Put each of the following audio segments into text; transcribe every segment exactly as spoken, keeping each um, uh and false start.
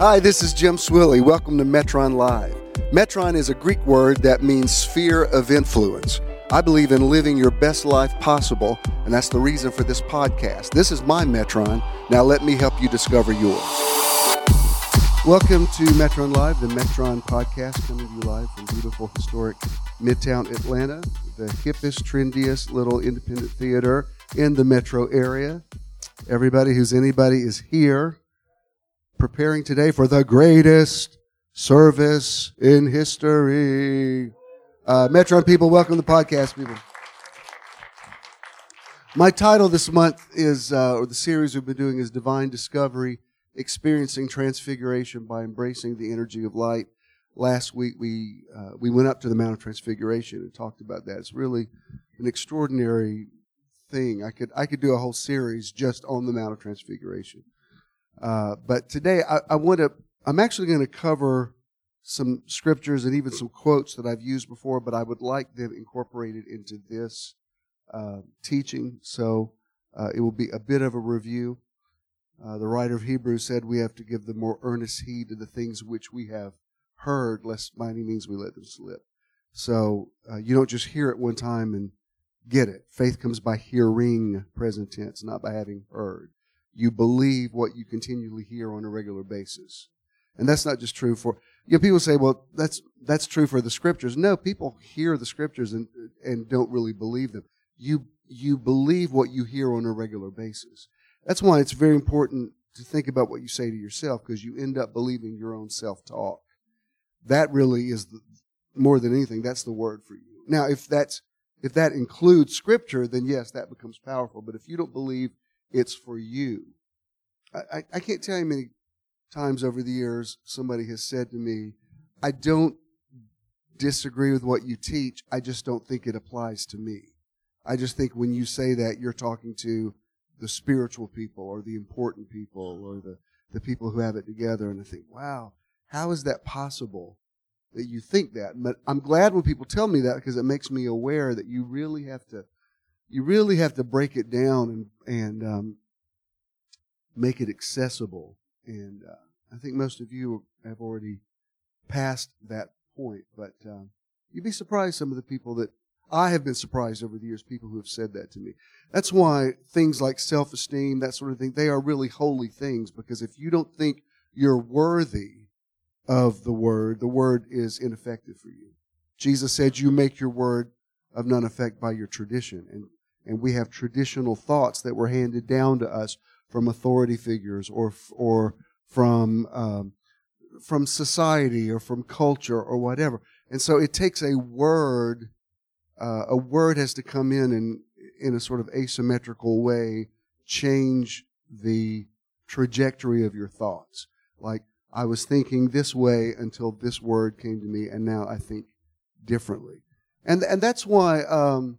Hi, this is Jim Swilly. Welcome to Metron Live. Metron is a Greek word that means sphere of influence. I believe in living your best life possible, and that's the reason for this podcast. This is my Metron. Now let me help you discover yours. Welcome to Metron Live, the Metron podcast, coming to you live from beautiful, historic Midtown Atlanta, the hippest, trendiest little independent theater in the metro area. Everybody who's anybody is here, preparing today for the greatest service in history. Uh, Metron people, welcome to the podcast, people. My title this month is, uh, or the series we've been doing is Divine Discovery, Experiencing Transfiguration by Embracing the Energy of Light. Last week we uh, we went up to the Mount of Transfiguration and talked about that. It's really an extraordinary thing. I could I could do a whole series just on the Mount of Transfiguration. Uh, but today I, I want to, I'm actually going to cover some scriptures and even some quotes that I've used before, but I would like them incorporated into this uh, teaching. So uh, it will be a bit of a review. Uh, the writer of Hebrews said we have to give the more earnest heed to the things which we have heard, lest by any means we let them slip. So uh, you don't just hear it one time and get it. Faith comes by hearing, present tense, not by having heard. You believe what you continually hear on a regular basis. And that's not just true for, you know, people say, well, that's that's true for the scriptures. No, people hear the scriptures and and don't really believe them. You you believe what you hear on a regular basis. That's why it's very important to think about what you say to yourself, because you end up believing your own self-talk. That really is the, more than anything, that's the word for you. Now, if that's if that includes scripture, then yes, that becomes powerful. But if you don't believe it's for you, I, I, I can't tell you how many times over the years somebody has said to me, I don't disagree with what you teach, I just don't think it applies to me. I just think when you say that, you're talking to the spiritual people or the important people or the, the people who have it together. And I think, wow, how is that possible that you think that? But I'm glad when people tell me that, because it makes me aware that you really have to you really have to break it down and, and um, make it accessible. And uh, I think most of you have already passed that point. But uh, you'd be surprised some of the people that I have been surprised over the years, people who have said that to me. That's why things like self-esteem, that sort of thing, they are really holy things, because if you don't think you're worthy of the word, the word is ineffective for you. Jesus said, you make your word of none effect by your tradition. And, and we have traditional thoughts that were handed down to us from authority figures or or from um, from society or from culture or whatever. And so it takes a word, uh, a word has to come in and in a sort of asymmetrical way change the trajectory of your thoughts. Like, I was thinking this way until this word came to me, and now I think differently. And and that's why um,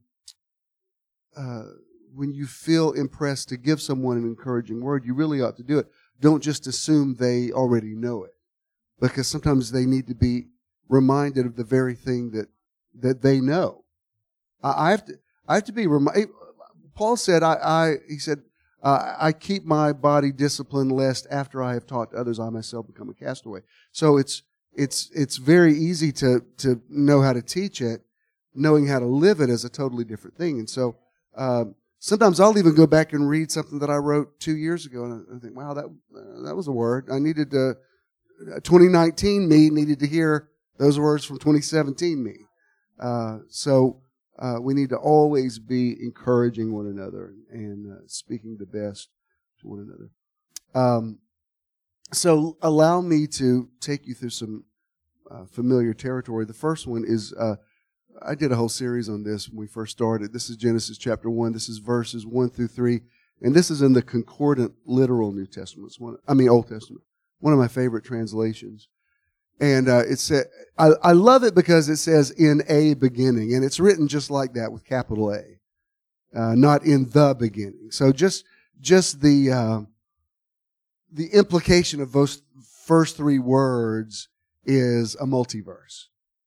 uh, when you feel impressed to give someone an encouraging word, you really ought to do it. Don't just assume they already know it, because sometimes they need to be reminded of the very thing that that they know. I, I have to I have to be reminded. Paul said, I, I he said, uh, I keep my body disciplined, lest after I have taught others, I myself become a castaway. So it's it's it's very easy to to know how to teach it. Knowing how to live it is a totally different thing. And so um, sometimes I'll even go back and read something that I wrote two years ago, and I think, wow, that uh, that was a word. I needed to, uh, twenty nineteen me needed to hear those words from twenty seventeen me. Uh, so uh, we need to always be encouraging one another and uh, speaking the best to one another. Um, so allow me to take you through some uh, familiar territory. The first one is... Uh, I did a whole series on this when we first started. This is Genesis chapter one. This is verses one through three. And this is in the Concordant Literal New Testament. It's one, I mean, Old Testament. One of my favorite translations. And uh, it said, I, I love it because it says in a beginning. And it's written just like that with capital A. Uh, not in the beginning. So just just the uh, the implication of those first three words is a multiverse.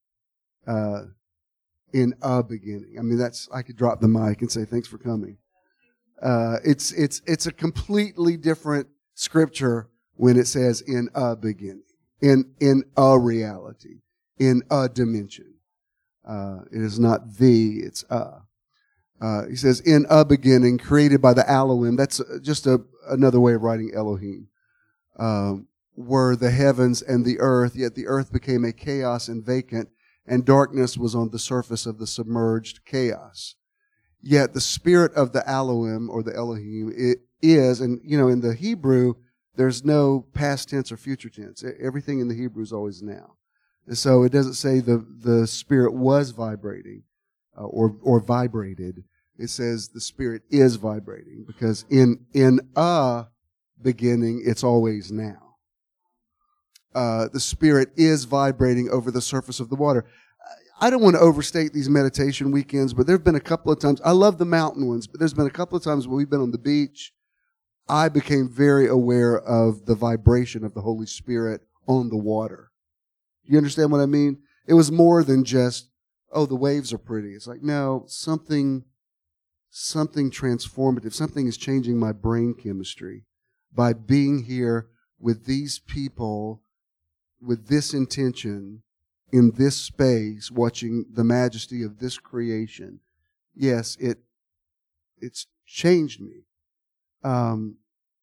Uh In a beginning. I mean, that's, I could drop the mic and say, thanks for coming. Uh, it's, it's, it's a completely different scripture when it says in a beginning, in, in a reality, in a dimension. Uh, it is not the, it's a. Uh, he says, in a beginning, created by the Elohim. That's just a, another way of writing Elohim. Um, were the heavens and the earth, yet the earth became a chaos and vacant, and darkness was on the surface of the submerged chaos. Yet the spirit of the Elohim, or the Elohim, it is, and you know, in the Hebrew, there's no past tense or future tense. Everything in the Hebrew is always now. And so it doesn't say the, the spirit was vibrating. Uh, or or vibrated. It says the spirit is vibrating, because in in a beginning it's always now. Uh, the spirit is vibrating over the surface of the water. I don't want to overstate these meditation weekends, but there have been a couple of times. I love the mountain ones, but there's been a couple of times when we've been on the beach. I became very aware of the vibration of the Holy Spirit on the water. You understand what I mean? It was more than just, oh, the waves are pretty. It's like, no, something, something transformative. Something is changing my brain chemistry by being here with these people, with this intention, in this space, watching the majesty of this creation. Yes, it, it's changed me. Um,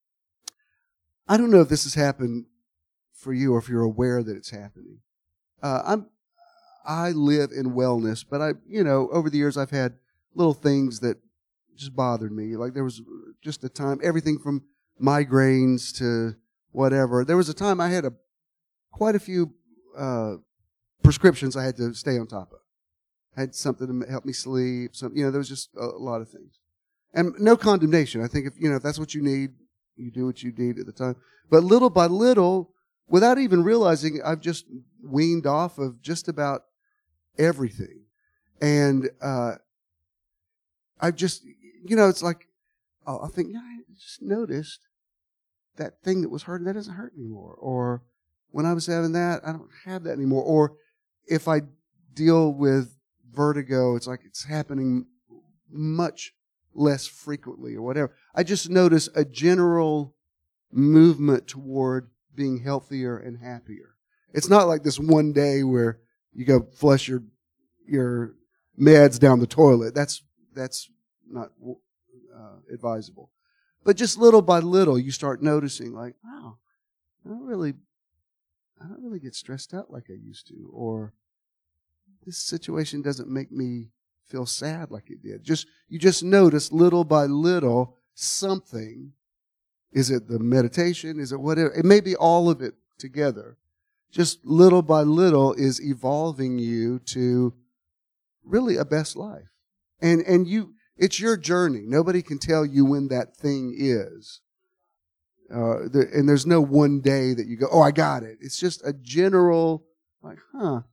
I don't know if this has happened for you or if you're aware that it's happening. Uh, I'm, I live in wellness, but I, you know, over the years I've had little things that just bothered me. Like there was just a time, everything from migraines to whatever. There was a time I had a quite a few uh, prescriptions I had to stay on top of. I had something to help me sleep. Some, you know, there was just a, a lot of things, and no condemnation. I think if you know if that's what you need, you do what you need at the time. But little by little, without even realizing, I've just weaned off of just about everything. And uh, I've just, you know, it's like, oh, I think, yeah, I just noticed that thing that was hurting, that doesn't hurt anymore. Or when I was having that, I don't have that anymore. Or if I deal with vertigo, it's like it's happening much less frequently or whatever. I just notice a general movement toward being healthier and happier. It's not like this one day where you go flush your your meds down the toilet. That's that's not uh, advisable. But just little by little, you start noticing, like, wow, I don't really, I don't really get stressed out like I used to, or this situation doesn't make me feel sad like it did. Just you just notice little by little something. Is it the meditation? Is it whatever? It may be all of it together. Just little by little is evolving you to really a best life. And and you, it's your journey. Nobody can tell you when that thing is. Uh, the, and there's no one day that you go, oh, I got it. It's just a general, like, huh,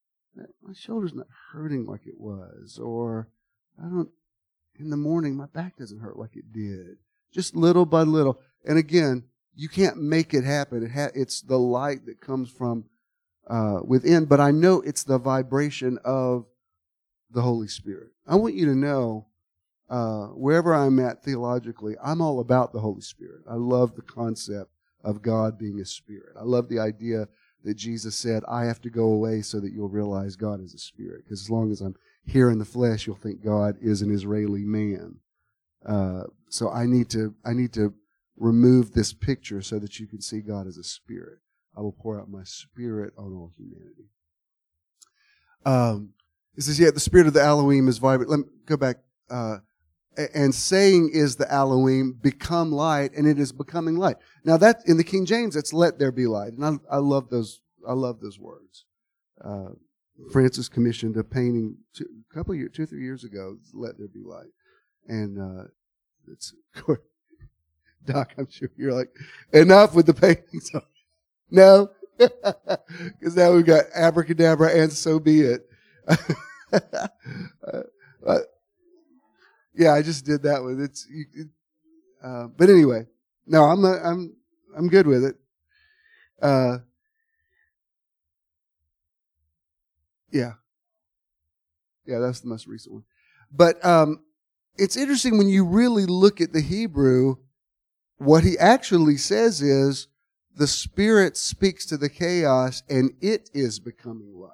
my shoulder's not hurting like it was. Or I don't, in the morning, my back doesn't hurt like it did. Just little by little. And again, you can't make it happen. It ha- it's the light that comes from uh, within. But I know it's the vibration of the Holy Spirit. I want you to know, uh, wherever I'm at theologically, I'm all about the Holy Spirit. I love the concept of God being a spirit. I love the idea that Jesus said, I have to go away so that you'll realize God is a spirit. Because as long as I'm here in the flesh, you'll think God is an Israeli man. Uh, so I need to, I need to remove this picture so that you can see God as a spirit. I will pour out my spirit on all humanity. Um, it says, yeah, the spirit of the Elohim is vibrant. Let me go back. Uh, and saying is the Elohim, become light, and it is becoming light. Now that, in the King James, it's let there be light. And I, I love those, I love those words. Uh, Francis commissioned a painting two, a couple of years, two or three years ago, let there be light. And, uh, it's, Doc, I'm sure you're like, enough with the paintings. No, because now we've got abracadabra and so be it. uh, uh, yeah, I just did that one. It's, you, it, uh, but anyway, no, I'm not, I'm I'm good with it. Uh, yeah, yeah, that's the most recent one. But um, it's interesting when you really look at the Hebrew. What he actually says is, the Spirit speaks to the chaos and it is becoming light.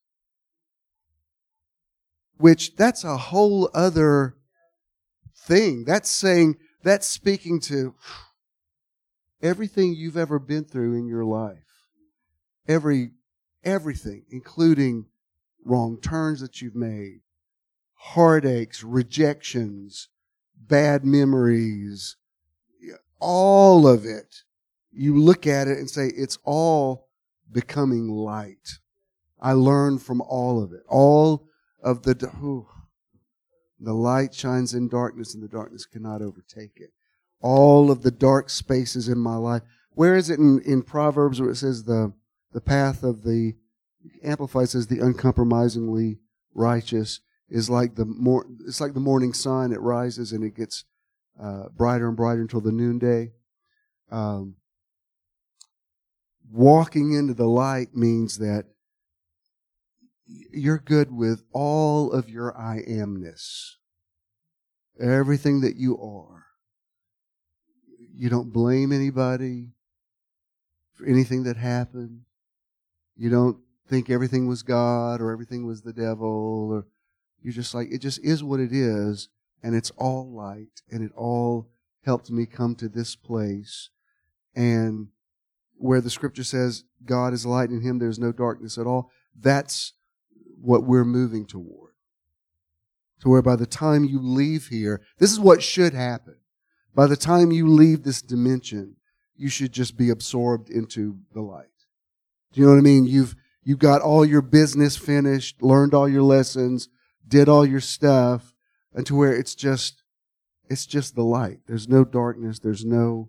Which, that's a whole other thing. That's saying, that's speaking to everything you've ever been through in your life. Every, everything, including wrong turns that you've made, heartaches, rejections, bad memories, all of it. You look at it and say, it's all becoming light. I learned from all of it. All of the, oh, the light shines in darkness and the darkness cannot overtake it. All of the dark spaces in my life. Where is it in, in Proverbs where it says the, the path of the, Amplified says the uncompromisingly righteous is like the more, it's like the morning sun. It rises and it gets uh, brighter and brighter until the noonday. Um, walking into the light means that you're good with all of your I amness. Everything that you are. You don't blame anybody for anything that happened. You don't think everything was God or everything was the devil, or you're just like, it just is what it is, and it's all light, and it all helped me come to this place. And where the scripture says God is light, and in Him there's no darkness at all, that's what we're moving toward. To where by the time you leave here, this is what should happen. By the time you leave this dimension, you should just be absorbed into the light. Do you know what I mean? You've You've got all your business finished, learned all your lessons, did all your stuff, and to where it's just, it's just the light. There's no darkness. There's no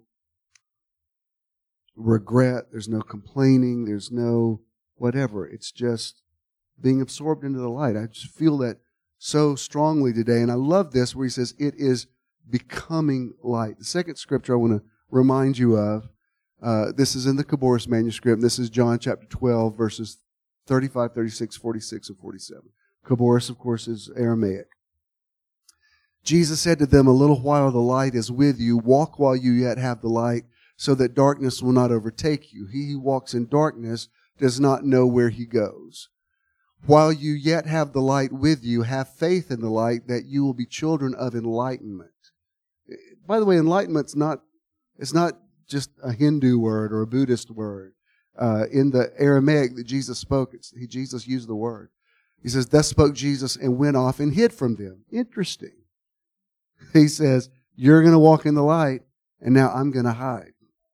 regret. There's no complaining. There's no whatever. It's just being absorbed into the light. I just feel that so strongly today. And I love this where he says it is becoming light. The second scripture I want to remind you of, uh, this is in the Caboris manuscript. This is John chapter twelve, verses thirty-five, thirty-six, forty-six, and forty-seven. Caboris, of course, is Aramaic. Jesus said to them, a little while the light is with you. Walk while you yet have the light, so that darkness will not overtake you. He who walks in darkness does not know where he goes. While you yet have the light with you, have faith in the light, that you will be children of enlightenment. By the way, enlightenment's not, it's not just a Hindu word or a Buddhist word. Uh, in the Aramaic that Jesus spoke, it's, he, Jesus used the word. He says, thus spoke Jesus and went off and hid from them. Interesting. He says, you're going to walk in the light, and now I'm going to hide.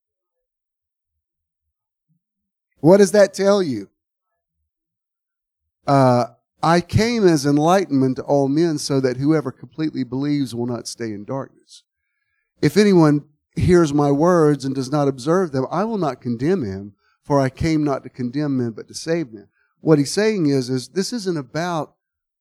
What does that tell you? Uh, I came as enlightenment to all men, so that whoever completely believes will not stay in darkness. If anyone hears my words and does not observe them, I will not condemn him, for I came not to condemn men, but to save men. What he's saying is, is this isn't about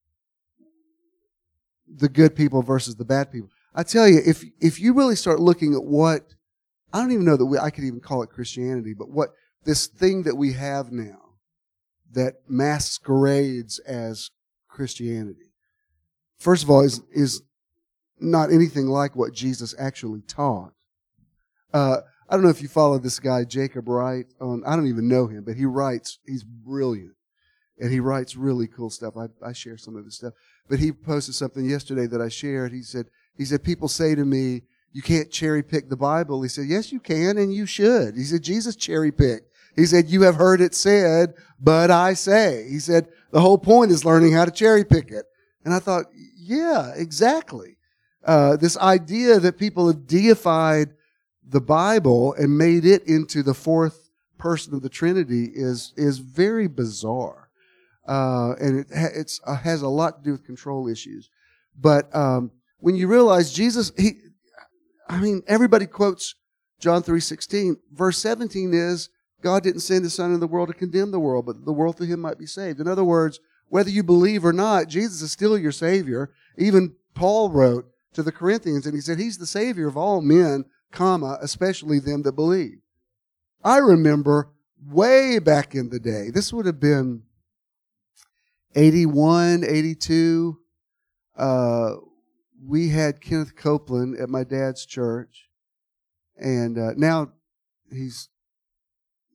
the good people versus the bad people. I tell you, if if you really start looking at what, I don't even know that we, I could even call it Christianity, but what this thing that we have now that masquerades as Christianity, first of all, is, is not anything like what Jesus actually taught. Uh, I don't know if you follow this guy, Jacob Wright. On, I don't even know him, but he writes, he's brilliant. And he writes really cool stuff. I, I share some of his stuff. But he posted something yesterday that I shared. He said, he said, people say to me, you can't cherry pick the Bible. He said, yes, you can, and you should. He said, Jesus cherry picked. He said, you have heard it said, but I say. He said, the whole point is learning how to cherry pick it. And I thought, yeah, exactly. Uh, this idea that people have deified the Bible and made it into the fourth person of the Trinity is is very bizarre, uh, and it ha- it's uh, has a lot to do with control issues. But um, when you realize Jesus, he, I mean, everybody quotes John three sixteen. Verse seventeen is God didn't send His Son into the world to condemn the world, but the world through Him might be saved. In other words, whether you believe or not, Jesus is still your Savior. Even Paul wrote to the Corinthians, and he said He's the Savior of all men, comma, especially them that believe. I remember way back in the day, this would have been eighty-one, eighty-two, uh, we had Kenneth Copeland at my dad's church, and uh, now he's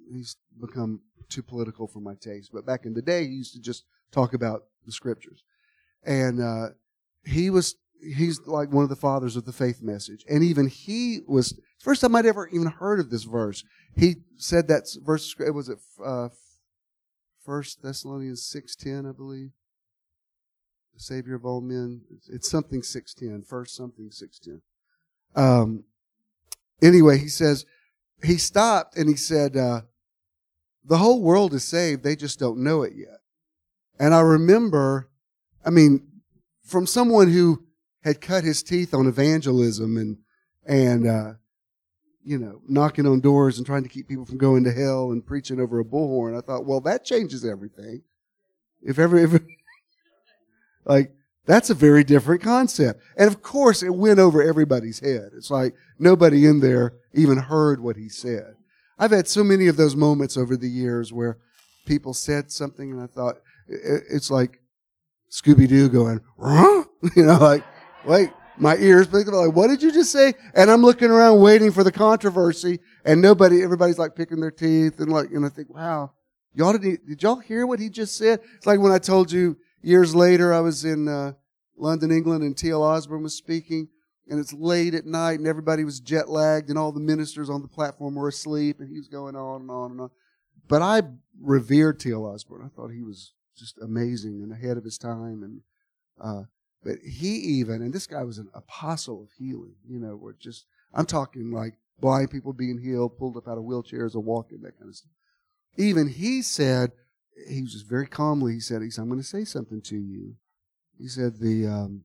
he's become too political for my taste. But back in the day, he used to just talk about the scriptures. And uh, he was, he's like one of the fathers of the faith message. And even he was, first time I'd ever even heard of this verse. He said that verse, was it uh, First Thessalonians six ten, I believe? The Savior of all men. It's something six ten. First something six ten. Um, anyway, he says, he stopped and he said, uh, the whole world is saved. They just don't know it yet. And I remember, I mean, from someone who had cut his teeth on evangelism and, and, uh, you know, knocking on doors and trying to keep people from going to hell and preaching over a bullhorn, I thought, well, that changes everything. If ever, if, like, that's a very different concept. And of course, it went over everybody's head. It's like nobody in there even heard what he said. I've had so many of those moments over the years where people said something and I thought, it's like Scooby-Doo going, huh? You know, like, wait, my ears, like, what did you just say? And I'm looking around waiting for the controversy and nobody, everybody's like picking their teeth and like, and I think, wow, y'all did, did y'all hear what he just said? It's like when I told you years later, I was in uh, London, England, and T L Osborne was speaking, and it's late at night, and everybody was jet lagged, and all the ministers on the platform were asleep, and he was going on and on and on. But I revered T L Osborne. I thought he was just amazing and ahead of his time. And uh, but he even, and this guy was an apostle of healing. You know, where just I'm talking like blind people being healed, pulled up out of wheelchairs or walking, that kind of stuff. Even he said. He was just very calmly, he said, he said, I'm going to say something to you. He said, the um,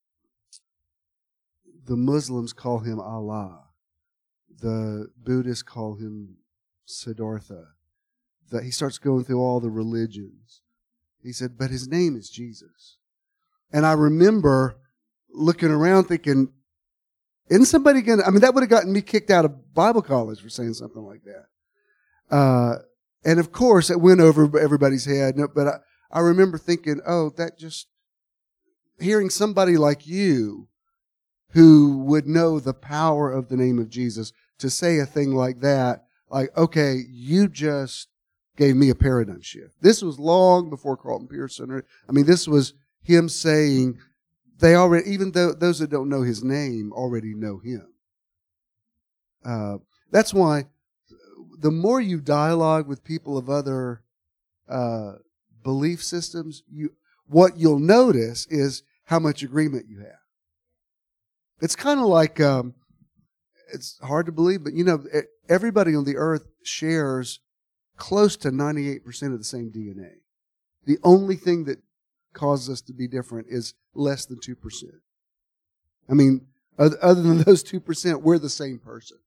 the Muslims call him Allah. The Buddhists call him Siddhartha. The, he starts going through all the religions. He said, but his name is Jesus. And I remember looking around thinking, isn't somebody going to, I mean, that would have gotten me kicked out of Bible college for saying something like that. Uh, And of course, it went over everybody's head. But I, I remember thinking, oh, that just, hearing somebody like you who would know the power of the name of Jesus to say a thing like that, like, okay, you just gave me a paradigm shift. This was long before Carlton Pearson. I mean, this was him saying, they already, even though those that don't know his name already know him. Uh, that's why the more you dialogue with people of other uh, belief systems, you what you'll notice is how much agreement you have. It's kind of like, um, it's hard to believe, but you know, everybody on the earth shares close to ninety-eight percent of the same D N A. The only thing that causes us to be different is less than two percent. I mean, other than those two percent, we're the same person.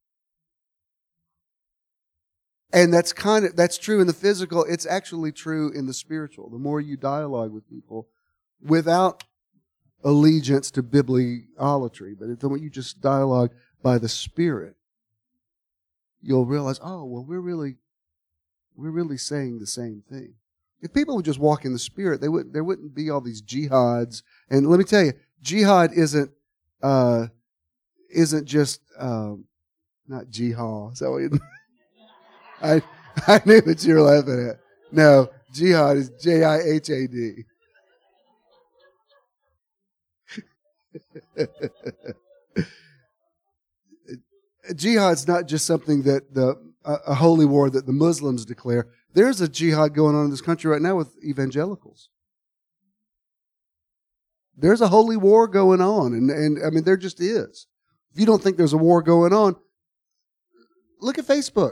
And that's kind of, that's true in the physical. It's actually true in the spiritual. The more you dialogue with people without allegiance to bibliolatry, but when you just dialogue by the Spirit, you'll realize, oh, well, we're really, we're really saying the same thing. If people would just walk in the Spirit, they wouldn't, there wouldn't be all these jihads. And let me tell you, jihad isn't, uh, isn't just, um, not jihad. Is that what you I I knew what you were laughing at. No, jihad is J I H A D. Jihad's not just something that the a, a holy war that the Muslims declare. There's a jihad going on in this country right now with evangelicals. There's a holy war going on, and, and I mean there just is. If you don't think there's a war going on, look at Facebook.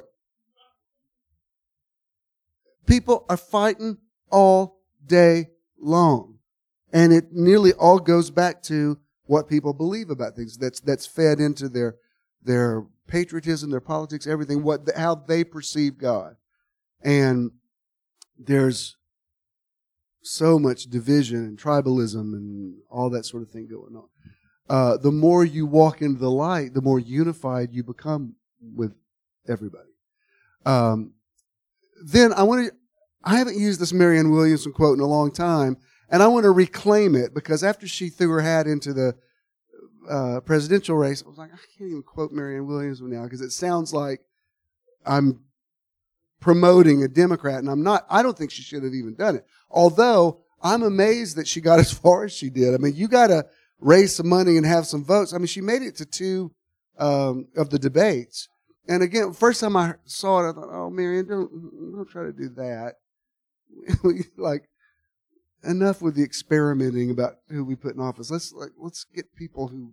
People are fighting all day long. And it nearly all goes back to what people believe about things. That's that's fed into their their patriotism, their politics, everything, what how they perceive God. And there's so much division and tribalism and all that sort of thing going on. Uh, the more you walk into the light, the more unified you become with everybody. Um, Then I want to, I haven't used this Marianne Williamson quote in a long time, and I want to reclaim it because after she threw her hat into the uh, presidential race, I was like, I can't even quote Marianne Williamson now because it sounds like I'm promoting a Democrat, and I'm not, I don't think she should have even done it. Although, I'm amazed that she got as far as she did. I mean, you got to raise some money and have some votes. I mean, she made it to two um, of the debates. And again, first time I saw it, I thought, oh, Marianne, don't, don't try to do that. Like, enough with the experimenting about who we put in office. Let's like, let's get people who...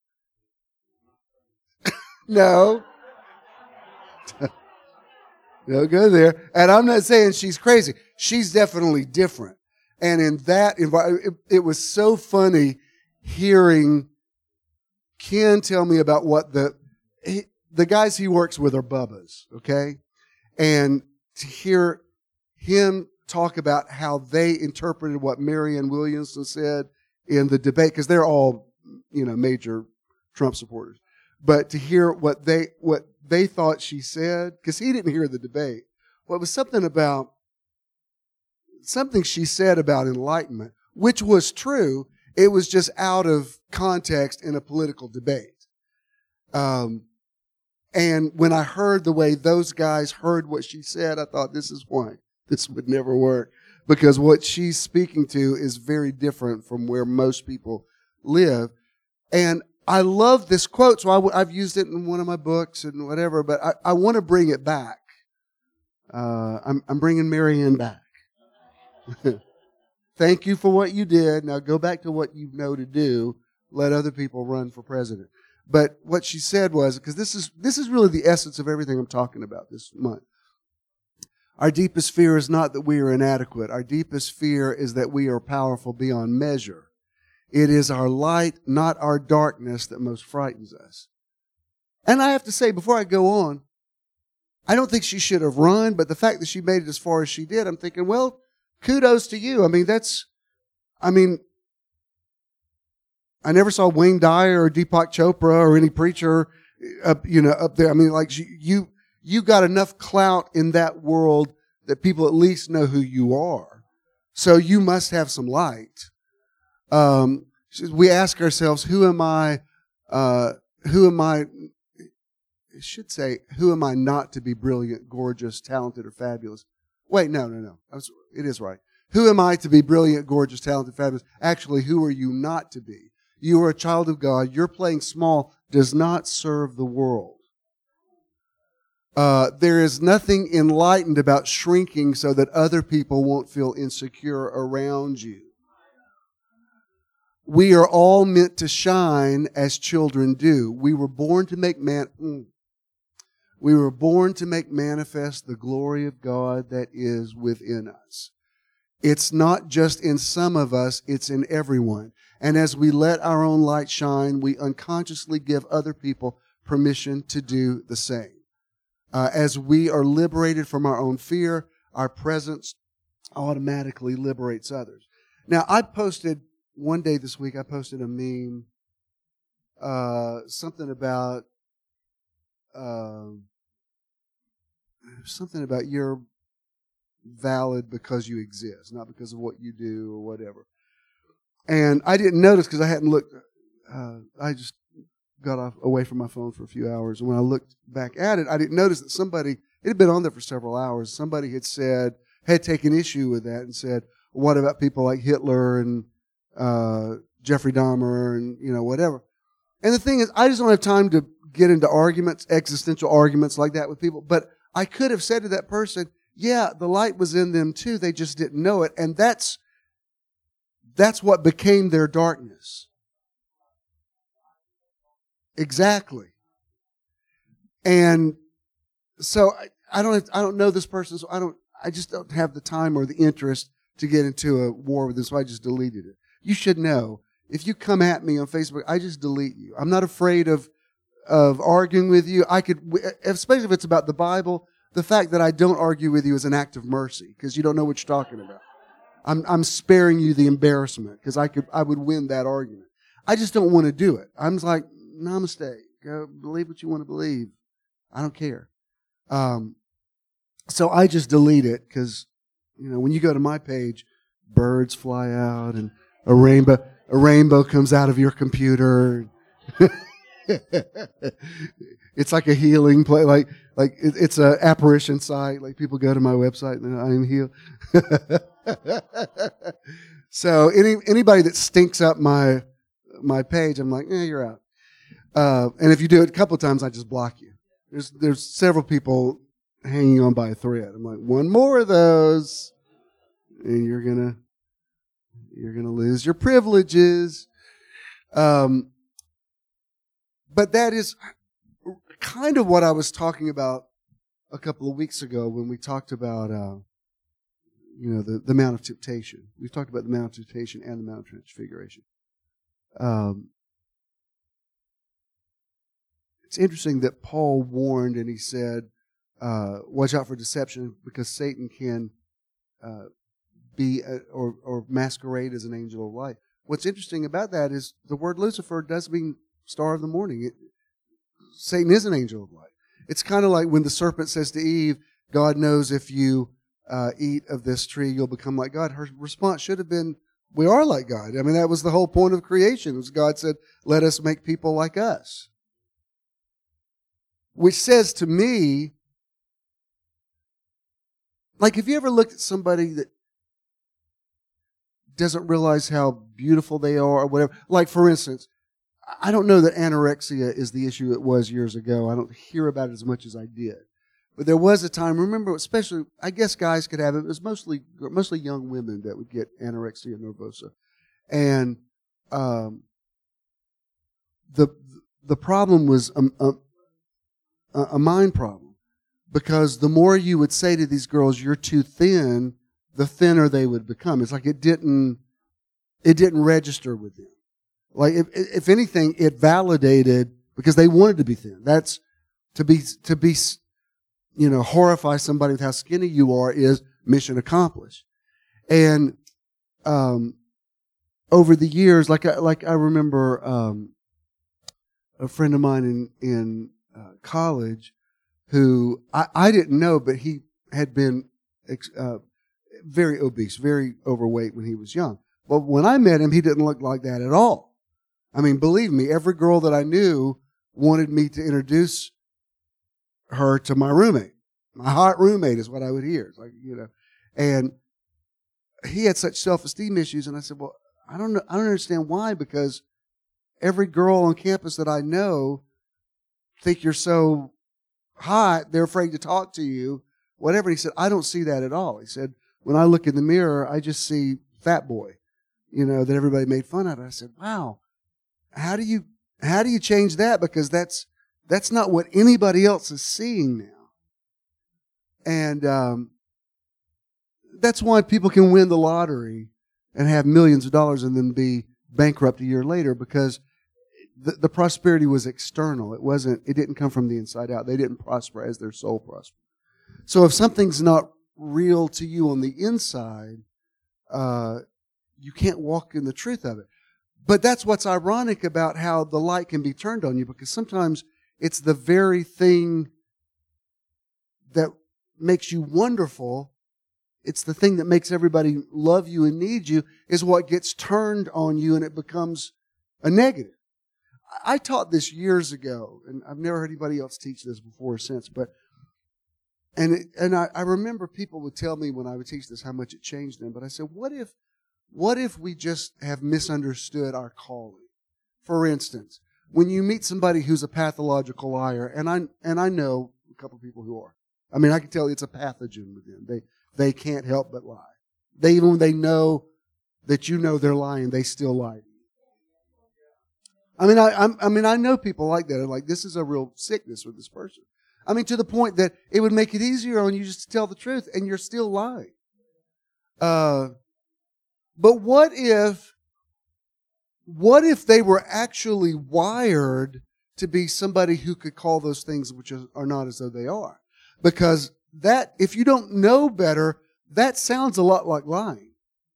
No. Don't go there. And I'm not saying she's crazy. She's definitely different. And in that environment, it, it was so funny hearing Ken tell me about what the he, the guys he works with are Bubbas, okay? And to hear him talk about how they interpreted what Marianne Williamson said in the debate, because they're all, you know, major Trump supporters. But to hear what they what they thought she said, because he didn't hear the debate. Well, it was something about something she said about enlightenment, which was true. It was just out of context in a political debate. Um, and when I heard the way those guys heard what she said, I thought, this is why this would never work. Because what she's speaking to is very different from where most people live. And I love this quote, so I w- I've used it in one of my books and whatever, but I, I want to bring it back. Uh, I'm, I'm bringing Marianne back. Thank you for what you did. Now go back to what you know to do. Let other people run for president. But what she said was, because this is this is really the essence of everything I'm talking about this month. Our deepest fear is not that we are inadequate. Our deepest fear is that we are powerful beyond measure. It is our light, not our darkness, that most frightens us. And I have to say, before I go on, I don't think she should have run, but the fact that she made it as far as she did, I'm thinking, well, kudos to you. I mean, that's, I mean, I never saw Wayne Dyer or Deepak Chopra or any preacher up, you know, up there. I mean, like you, you got enough clout in that world that people at least know who you are. So you must have some light. Um, we ask ourselves, who am I, uh, who am I, I should say, who am I not to be brilliant, gorgeous, talented, or fabulous? Wait, no, no, no. I was, it is right. Who am I to be brilliant, gorgeous, talented, fabulous? Actually, who are you not to be? You are a child of God. Your playing small does not serve the world. Uh, there is nothing enlightened about shrinking so that other people won't feel insecure around you. We are all meant to shine as children do. We were born to make man. Mm, we were born to make manifest the glory of God that is within us. It's not just in some of us, it's in everyone. And as we let our own light shine, we unconsciously give other people permission to do the same. Uh, as we are liberated from our own fear, our presence automatically liberates others. Now, I posted one day this week, I posted a meme, uh, something about, uh, something about you're valid because you exist, not because of what you do or whatever. And I didn't notice because I hadn't looked, uh, I just got off away from my phone for a few hours. And when I looked back at it, I didn't notice that somebody, it had been on there for several hours, somebody had said, had taken issue with that and said, what about people like Hitler and uh, Jeffrey Dahmer and, you know, whatever. And the thing is, I just don't have time to get into arguments, existential arguments like that with people. But I could have said to that person, yeah, the light was in them too. They just didn't know it. And that's, that's what became their darkness. Exactly. And so I, I don't, I don't know this person. So I don't, I just don't have the time or the interest to get into a war with them. So I just deleted it. You should know, if you come at me on Facebook, I just delete you. I'm not afraid of of arguing with you. I could, especially if it's about the Bible, the fact that I don't argue with you is an act of mercy because you don't know what you're talking about. I'm I'm sparing you the embarrassment because I could I would win that argument. I just don't want to do it. I'm just like, namaste. Go believe what you want to believe. I don't care. Um, so I just delete it because, you know, when you go to my page, birds fly out and a rainbow, a rainbow comes out of your computer. It's like a healing place, like like it, it's an apparition site. Like people go to my website and I am healed. So any anybody that stinks up my my page, I'm like, eh, you're out. Uh, and if you do it a couple of times, I just block you. There's there's several people hanging on by a thread. I'm like, one more of those, and you're gonna you're gonna lose your privileges. Um, but that is kind of what I was talking about a couple of weeks ago when we talked about, uh, you know, the, the Mount of Temptation. We talked about the Mount of Temptation and the Mount of Transfiguration. Um, it's interesting that Paul warned and he said, uh, watch out for deception because Satan can uh, be a, or, or masquerade as an angel of light. What's interesting about that is the word Lucifer does mean star of the morning. It, Satan is an angel of light. It's kind of like when the serpent says to Eve, God knows if you uh, eat of this tree, you'll become like God. Her response should have been, we are like God. I mean, that was the whole point of creation. It was God said, let us make people like us. Which says to me, like, have you ever looked at somebody that doesn't realize how beautiful they are or whatever? Like, for instance, I don't know that anorexia is the issue it was years ago. I don't hear about it as much as I did. But there was a time, remember, especially, I guess guys could have it. It was mostly mostly young women that would get anorexia nervosa. And um, the the problem was a, a, a mind problem. Because the more you would say to these girls, you're too thin, the thinner they would become. It's like it didn't, it didn't register with them. Like if, if anything, it validated because they wanted to be thin. That's to be to be, you know, horrify somebody with how skinny you are is mission accomplished. And um, over the years, like I, like I remember um, a friend of mine in in uh, college who I, I didn't know, but he had been uh, very obese, very overweight when he was young. But when I met him, he didn't look like that at all. I mean, believe me, every girl that I knew wanted me to introduce her to my roommate. My hot roommate is what I would hear. It's like, you know, and he had such self-esteem issues. And I said, well, I don't know. I don't understand why, because every girl on campus that I know think you're so hot, they're afraid to talk to you, whatever. He said, I don't see that at all. He said, when I look in the mirror, I just see fat boy, you know, that everybody made fun of. I said, wow, how do you, how do you change that? Because that's, that's not what anybody else is seeing now. And, um, that's why people can win the lottery and have millions of dollars and then be bankrupt a year later, because the, the prosperity was external. It wasn't, it didn't come from the inside out. They didn't prosper as their soul prospered. So if something's not real to you on the inside, uh, you can't walk in the truth of it. But that's what's ironic about how the light can be turned on you, because sometimes it's the very thing that makes you wonderful. It's the thing that makes everybody love you and need you is what gets turned on you, and it becomes a negative. I taught this years ago, and I've never heard anybody else teach this before or since, but and it, and I, I remember people would tell me when I would teach this how much it changed them. But I said, what if what if we just have misunderstood our calling? For instance, when you meet somebody who's a pathological liar, and I and I know a couple of people who are. I mean, I can tell you it's a pathogen with them. They they can't help but lie. They even when they know that you know they're lying, they still lie. I mean, I, I'm, I mean, I know people like that. Are like, this is a real sickness with this person. I mean, to the point that it would make it easier on you just to tell the truth, and you're still lying. Uh, but what if, what if they were actually wired to be somebody who could call those things which are not as though they are? Because that, if you don't know better, that sounds a lot like lying.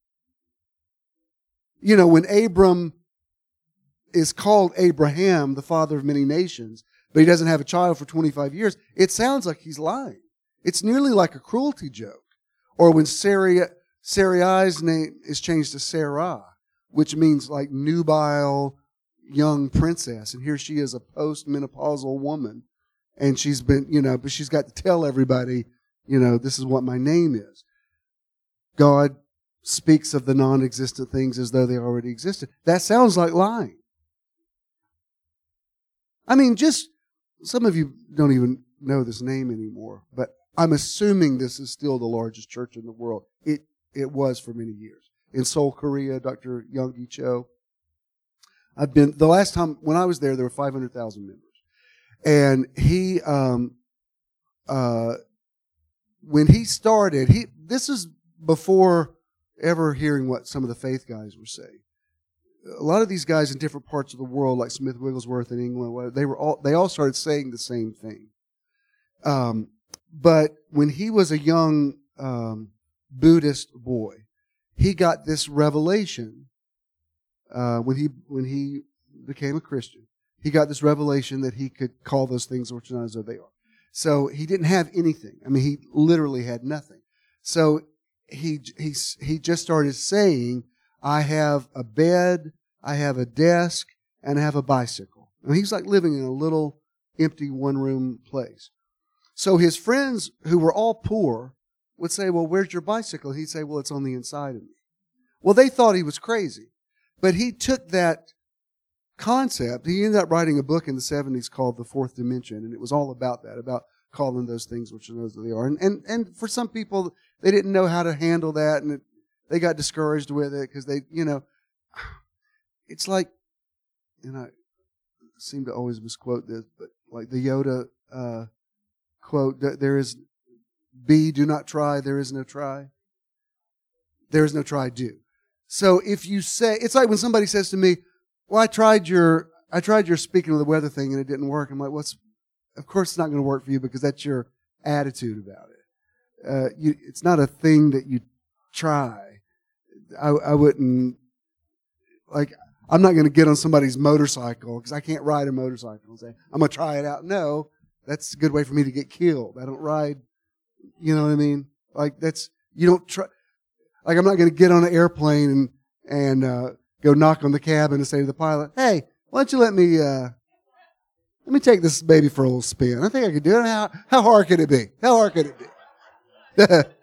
You know, when Abram is called Abraham, the father of many nations, but he doesn't have a child for twenty-five years, it sounds like he's lying. It's nearly like a cruelty joke. Or when Sarai, Sarai's name is changed to Sarah, which means like nubile, young princess, and here she is, a post-menopausal woman, and she's been, you know, but she's got to tell everybody, you know, this is what my name is. God speaks of the non-existent things as though they already existed. That sounds like lying. I mean, just, some of you don't even know this name anymore, but I'm assuming this is still the largest church in the world. It it was for many years. In Seoul, Korea, Doctor Young-gi Cho. I've been, the last time, when I was there, there were five hundred thousand members. And he, um, uh, when he started, he, this is before ever hearing what some of the faith guys were saying. A lot of these guys in different parts of the world, like Smith Wigglesworth in England, they were all, they all started saying the same thing. Um, but when he was a young, um, Buddhist boy, he got this revelation, uh, when he, when he became a Christian. He got this revelation that he could call those things which are not as though they are. So he didn't have anything. I mean, he literally had nothing. So he, he, he just started saying, I have a bed, I have a desk, and I have a bicycle. And he's like living in a little empty one-room place. So his friends, who were all poor, would say, well, where's your bicycle? He'd say, well, it's on the inside of me. Well, they thought he was crazy. But he took that concept. He ended up writing a book in the seventies called The Fourth Dimension, and it was all about that, about calling those things which are those that they are. And, and, and for some people, they didn't know how to handle that, and it, they got discouraged with it because they, you know, it's like, and I seem to always misquote this, but like the Yoda uh, quote, there is be, do not try, there is no try. There is no try, do. So if you say, it's like when somebody says to me, well, I tried your, I tried your speaking of the weather thing and it didn't work. I'm like, what's, of course it's not going to work for you because that's your attitude about it. Uh, you, it's not a thing that you try. I, I wouldn't, like, I'm not going to get on somebody's motorcycle because I can't ride a motorcycle and say, I'm going to try it out. No, that's a good way for me to get killed. I don't ride, you know what I mean? Like, that's, you don't try, like, I'm not going to get on an airplane and, and, uh, go knock on the cabin and say to the pilot, hey, why don't you let me, uh, let me take this baby for a little spin. I think I could do it. How, how hard could it be? How hard could it be?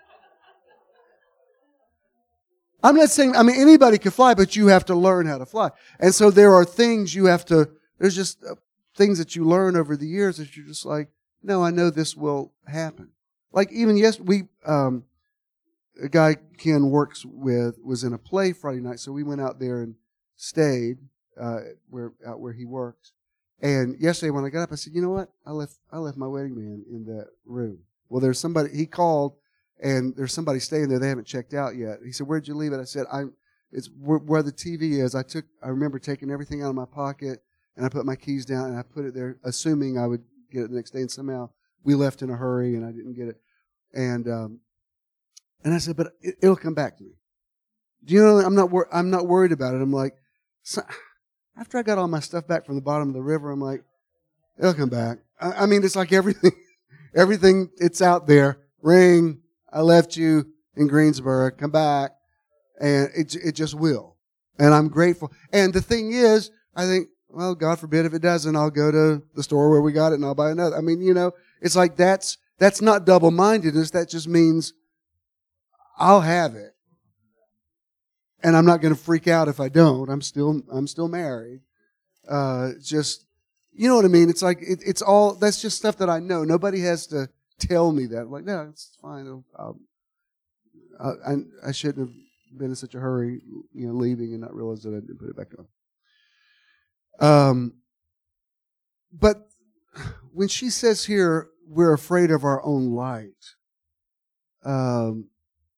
I'm not saying, I mean, anybody can fly, but you have to learn how to fly. And so there are things you have to, there's just uh, things that you learn over the years that you're just like, no, I know this will happen. Like even yes, we, um, a guy Ken works with was in a play Friday night, so we went out there and stayed, uh, where, out where he works. And yesterday when I got up, I said, you know what? I left, I left my wedding band in that room. Well, there's somebody, he called, and there's somebody staying there. They haven't checked out yet. He said, where'd you leave it? I said, I, it's where, where the T V is. I took, I remember taking everything out of my pocket and I put my keys down and I put it there, assuming I would get it the next day. And somehow we left in a hurry and I didn't get it. And, um, and I said, but it, it'll come back to me. Do you know, I'm not, wor- I'm not worried about it. I'm like, so, after I got all my stuff back from the bottom of the river, I'm like, it'll come back. I, I mean, it's like everything, everything, it's out there. Ring. I left you in Greensboro. Come back. And it it just will. And I'm grateful. And the thing is, I think, well, God forbid if it doesn't, I'll go to the store where we got it and I'll buy another. I mean, you know, it's like that's, that's not double-mindedness. That just means I'll have it. And I'm not going to freak out if I don't. I'm still, I'm still married. Uh, just, you know what I mean? It's like, it, it's all, that's just stuff that I know. Nobody has to tell me that. I'm like, no, it's fine. I'll, I'll, I, I shouldn't have been in such a hurry, you know, leaving and not realize that I didn't put it back on. Um, but when she says here, we're afraid of our own light, um,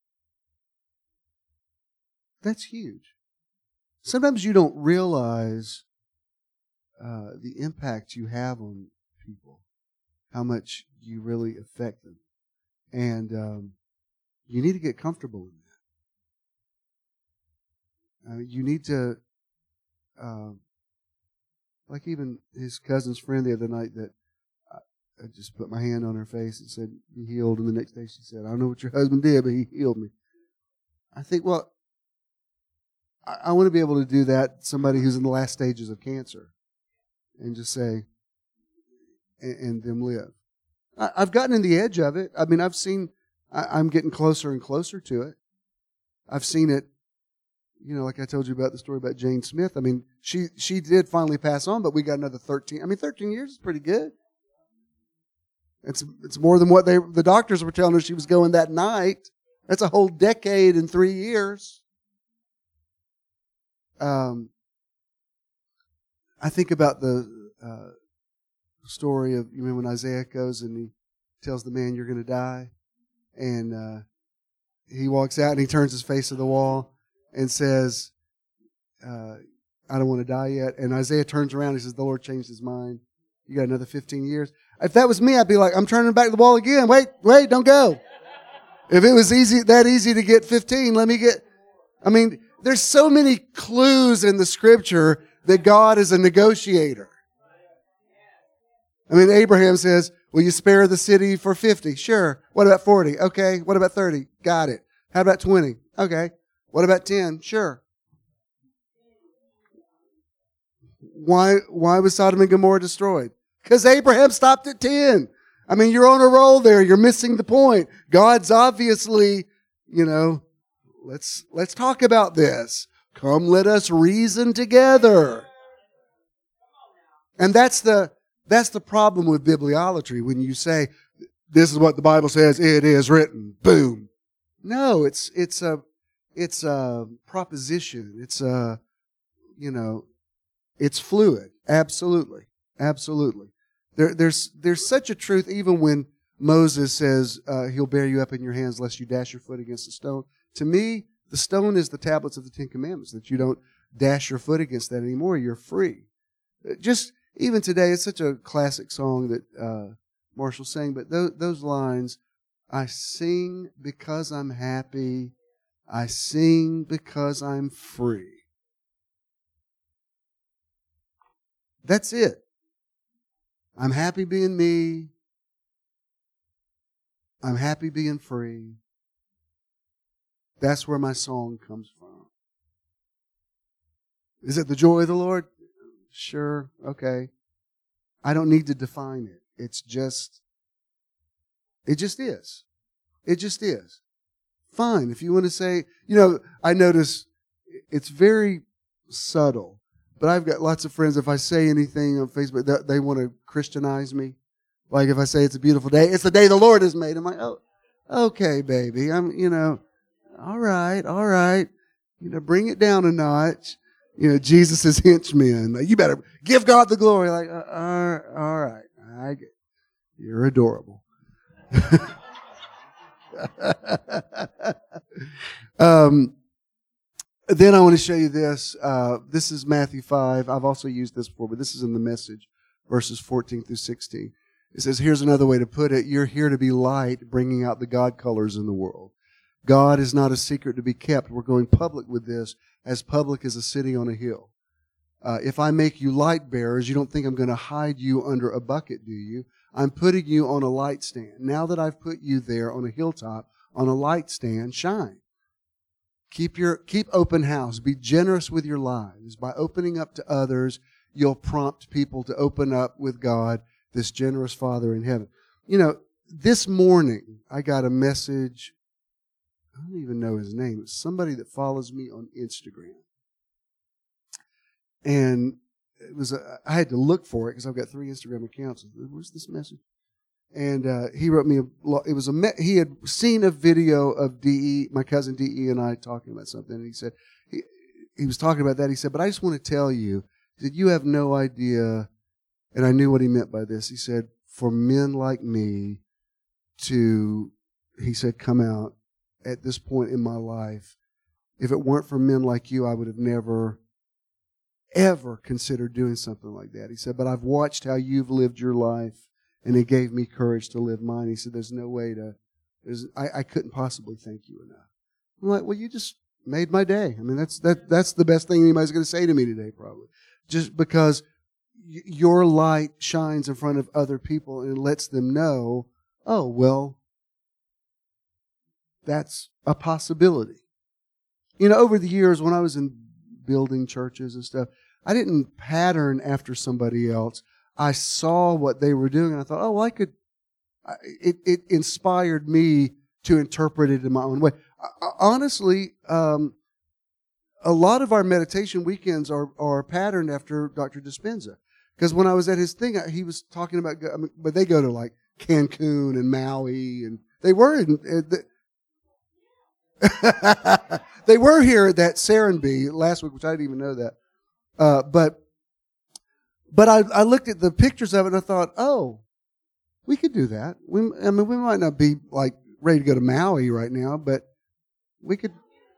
that's huge. Sometimes you don't realize uh, the impact you have on people, how much you really affect them. And um, you need to get comfortable in that. Uh, you need to, uh, like even his cousin's friend the other night that I, I just put my hand on her face and said, "Be healed." And the next day she said, "I don't know what your husband did, but he healed me." I think, well, I, I want to be able to do that. Somebody who's in the last stages of cancer, and just say, and, and them live. I, I've gotten in the edge of it. I mean, I've seen. I, I'm getting closer and closer to it. I've seen it. You know, like I told you about the story about Jane Smith. I mean, she she did finally pass on, but we got another thirteen. I mean, thirteen years is pretty good. It's it's more than what they the doctors were telling her she was going that night. That's a whole decade and three years. Um, I think about the uh, story of, you remember when Isaiah goes and he tells the man, "You're going to die," and uh, he walks out and he turns his face to the wall and says, uh, "I don't want to die yet." And Isaiah turns around and he says, "The Lord changed his mind. You got another fifteen years." If that was me, I'd be like, "I'm turning back the wall again. Wait, wait, don't go." If it was easy, that easy to get fifteen, let me get, I mean, there's so many clues in the scripture that God is a negotiator. I mean, Abraham says, "Will you spare the city for fifty? Sure. What about forty? Okay. What about thirty? Got it. How about twenty? Okay. What about ten? Sure." Why, why was Sodom and Gomorrah destroyed? Because Abraham stopped at ten. I mean, you're on a roll there. You're missing the point. God's obviously, you know, let's, let's talk about this. Come, let us reason together. And that's the, that's the problem with bibliolatry. When you say, this is what the Bible says, it is written, boom. No, it's, it's a, it's a proposition. It's a, you know, it's fluid. Absolutely. Absolutely. There, there's, there's such a truth even when Moses says, uh, he'll bear you up in your hands lest you dash your foot against a stone. To me, the stone is the tablets of the Ten Commandments, that you don't dash your foot against that anymore. You're free. Just, even today, it's such a classic song that, uh, Marshall sang, but those, those lines, I sing because I'm happy. I sing because I'm free. That's it. I'm happy being me. I'm happy being free. That's where my song comes from. Is it the joy of the Lord? Sure. Okay. I don't need to define it. It's just, it just is. It just is. Fine. If you want to say, you know, I notice it's very subtle. But I've got lots of friends, if I say anything on Facebook, they, they want to Christianize me. Like if I say it's a beautiful day, it's the day the Lord has made. I'm like, oh, okay, baby. I'm, you know, all right, all right. You know, bring it down a notch. You know, Jesus' henchmen. Like, you better give God the glory. Like, uh, uh, all right. I get, you're adorable. um, Then I want to show you this. Uh, this is Matthew five. I've also used this before, but this is in the Message, verses fourteen through sixteen. It says, here's another way to put it. You're here to be light, bringing out the God colors in the world. God is not a secret to be kept. We're going public with this, as public as a city on a hill. Uh, if I make you light bearers, you don't think I'm going to hide you under a bucket, do you? I'm putting you on a light stand. Now that I've put you there on a hilltop, on a light stand, shine. Keep your, keep open house. Be generous with your lives. By opening up to others, you'll prompt people to open up with God, this generous Father in heaven. You know, this morning, I got a message. I don't even know his name. It's somebody that follows me on Instagram. And it was, a, I had to look for it because I've got three Instagram accounts. Where's this message? And uh, he wrote me a. It was a. He had seen a video of D E, my cousin D E, and I talking about something. And he said he he was talking about that. He said, "But I just want to tell you that you have no idea." And I knew what he meant by this. He said, "For men like me to," he said, "come out at this point in my life. If it weren't for men like you, I would have never, ever considered doing something like that." He said, "But I've watched how you've lived your life. And it gave me courage to live mine." He said, there's no way to, there's, I, I couldn't possibly thank you enough. I'm like, well, you just made my day. I mean, that's, that, that's the best thing anybody's going to say to me today, probably. Just because y- your light shines in front of other people and it lets them know, oh, well, that's a possibility. You know, over the years when I was in building churches and stuff. I didn't pattern after somebody else. I saw what they were doing, and I thought, oh, well, I could. It, it inspired me to interpret it in my own way. Honestly, um, a lot of our meditation weekends are, are patterned after Doctor Dispenza. Because when I was at his thing, he was talking about, I mean, but they go to like Cancun and Maui, and they were in, uh, they were here at that Serenbe last week, which I didn't even know that. Uh, but but I, I looked at the pictures of it and I thought, oh, we could do that. We, I mean, we might not be like ready to go to Maui right now, but we could.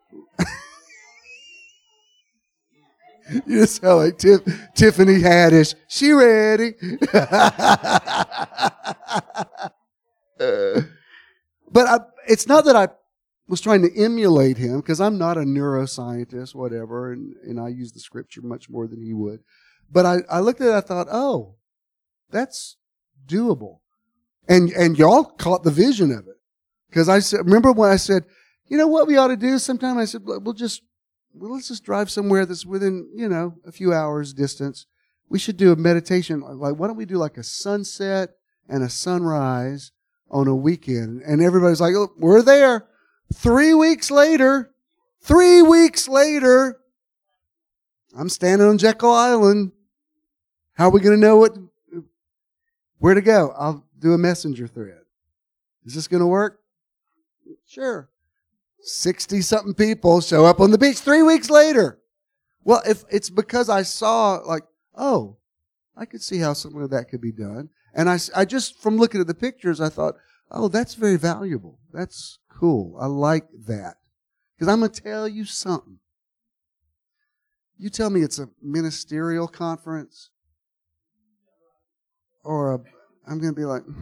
You sound like Tiff, Tiffany Haddish. She ready. uh, but I, it's not that I was trying to emulate him, because I'm not a neuroscientist, whatever, and, and I use the scripture much more than he would. But I, I looked at it, I thought, oh, that's doable. And and y'all caught the vision of it. Because I said, remember when I said, you know what we ought to do sometime? I said, we'll just, well, let's just drive somewhere that's within, you know, a few hours distance. We should do a meditation. Like, why don't we do like a sunset and a sunrise on a weekend? And everybody's like, oh, we're there. Three weeks later, three weeks later, I'm standing on Jekyll Island. How are we going to know what, where to go? I'll do a messenger thread. Is this going to work? Sure. sixty-something people show up on the beach three weeks later. Well, if it's because I saw, like, oh, I could see how something like that could be done. And I, I just, from looking at the pictures, I thought, oh, that's very valuable. That's cool. I like that. Because I'm going to tell you something. You tell me it's a ministerial conference, or a, I'm going to be like,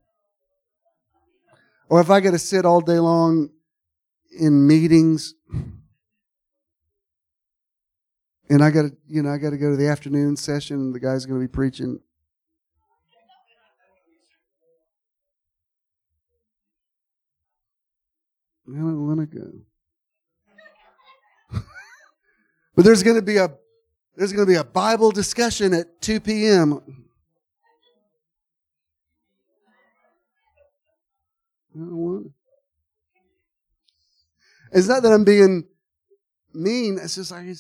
or if I got to sit all day long in meetings, and I got to, you know, I got to go to the afternoon session, and the guy's going to be preaching. I don't want to go. But there's going to be a there's going to be a Bible discussion at two p.m. I don't want to. It's not that I'm being mean. It's just like,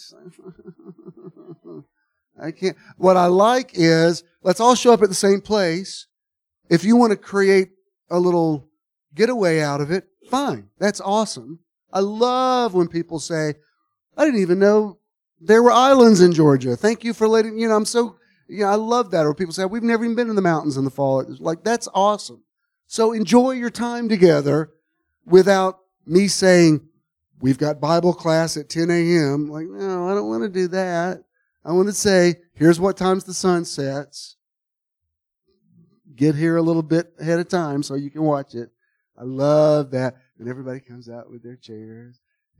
I can't. What I like is, let's all show up at the same place. If you want to create a little getaway out of it, fine. That's awesome. I love when people say, I didn't even know there were islands in Georgia. Thank you for letting, you know, I'm so, you know, I love that. Or people say, we've never even been in the mountains in the fall. It's like, that's awesome. So enjoy your time together without me saying, we've got Bible class at ten a.m. Like, no, I don't want to do that. I want to say, here's what times the sun sets. Get here a little bit ahead of time so you can watch it. I love that. And everybody comes out with their chairs.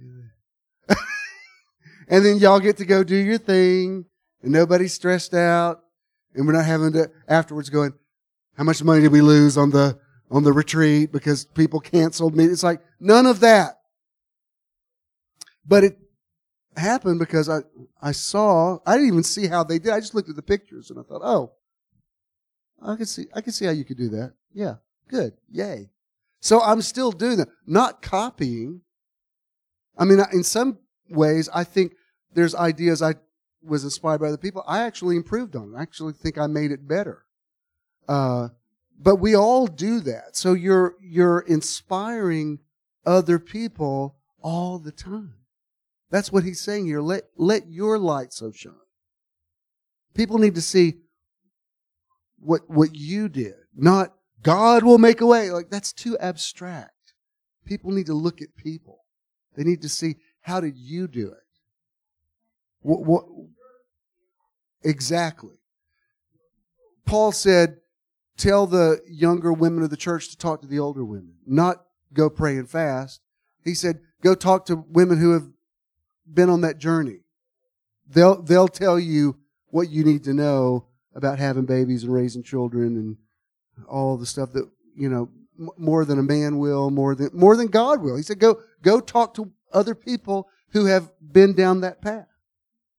And then y'all get to go do your thing. And nobody's stressed out. And we're not having to afterwards going, how much money did we lose on the on the retreat because people canceled me? It's like, none of that. But it happened because I, I saw, I didn't even see how they did. I just looked at the pictures and I thought, oh, I can see, I can see how you could do that. Yeah, good. Yay. So I'm still doing that. Not copying. I mean, in some ways, I think there's ideas I was inspired by other people. I actually improved on it. I actually think I made it better. Uh, but we all do that. So you're, you're inspiring other people all the time. That's what he's saying here. Let, let your light so shine. People need to see what, what you did, not God will make a way. Like, that's too abstract. People need to look at people. They need to see, how did you do it? What, what, exactly. Paul said, tell the younger women of the church to talk to the older women, not go pray and fast. He said, go talk to women who have been on that journey. They'll, they'll tell you what you need to know about having babies and raising children and all the stuff that, you know, m- more than a man will, more than, more than God will. He said, go, go talk to other people who have been down that path.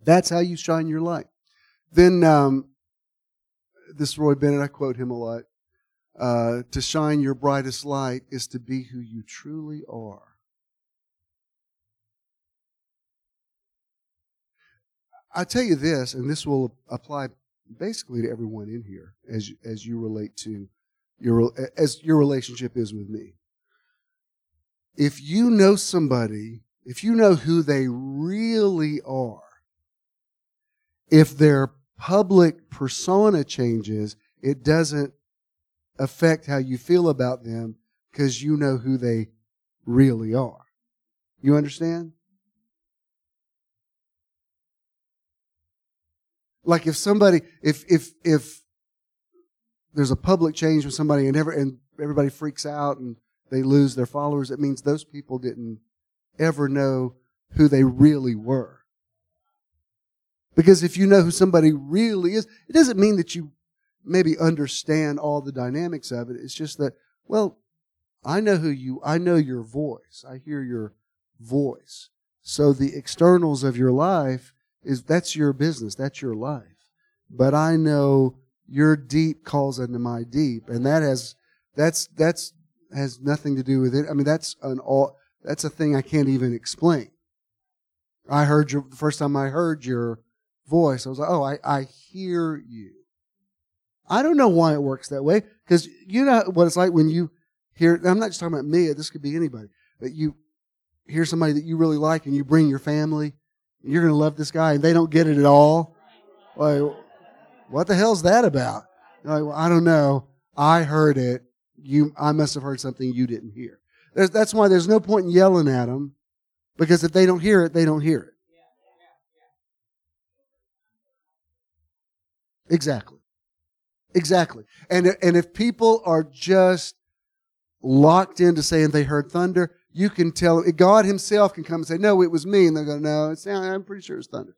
That's how you shine your light. Then um, this Roy Bennett, I quote him a lot. Uh, to shine your brightest light is to be who you truly are. I tell you this, and this will apply basically to everyone in here as you, as you relate to your as your relationship is with me. If you know somebody, if you know who they really are, if their public persona changes, it doesn't affect how you feel about them because you know who they really are. You understand? Like if somebody, if if if there's a public change with somebody and ever and everybody freaks out and they lose their followers, it means those people didn't ever know who they really were. Because if you know who somebody really is, it doesn't mean that you maybe understand all the dynamics of it. It's just that, well, I know who you, I know your voice. I hear your voice. So the externals of your life is, that's your business. That's your life. But I know your deep calls into my deep. And that has, that's, that's, has nothing to do with it. I mean, that's an all, that's a thing I can't even explain. I heard your, the first time I heard your voice, I was like, oh, I, I hear you. I don't know why it works that way, because you know what it's like when you hear, I'm not just talking about me, this could be anybody, but you hear somebody that you really like and you bring your family, and you're going to love this guy, and they don't get it at all. Like, what the hell's that about? You're like, well, I don't know. I heard it. You, I must have heard something you didn't hear. There's, that's why there's no point in yelling at them, because if they don't hear it, they don't hear it. Exactly. Exactly. And, and if people are just locked into saying they heard thunder, you can tell, God himself can come and say, no, it was me. And they'll go, no, it's, I'm pretty sure it's thunder.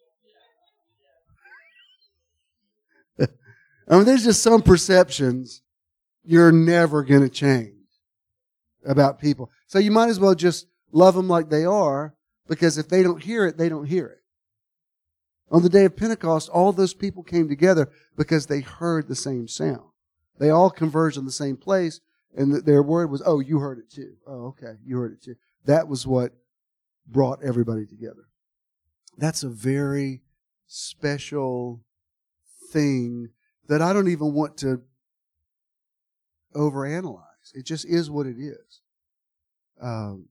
I mean, there's just some perceptions you're never going to change about people. So you might as well just love them like they are, because if they don't hear it, they don't hear it. On the day of Pentecost, all those people came together because they heard the same sound. They all converged in the same place, and their word was, oh, you heard it too. Oh, okay, you heard it too. That was what brought everybody together. That's a very special thing that I don't even want to overanalyze. It just is what it is. Um,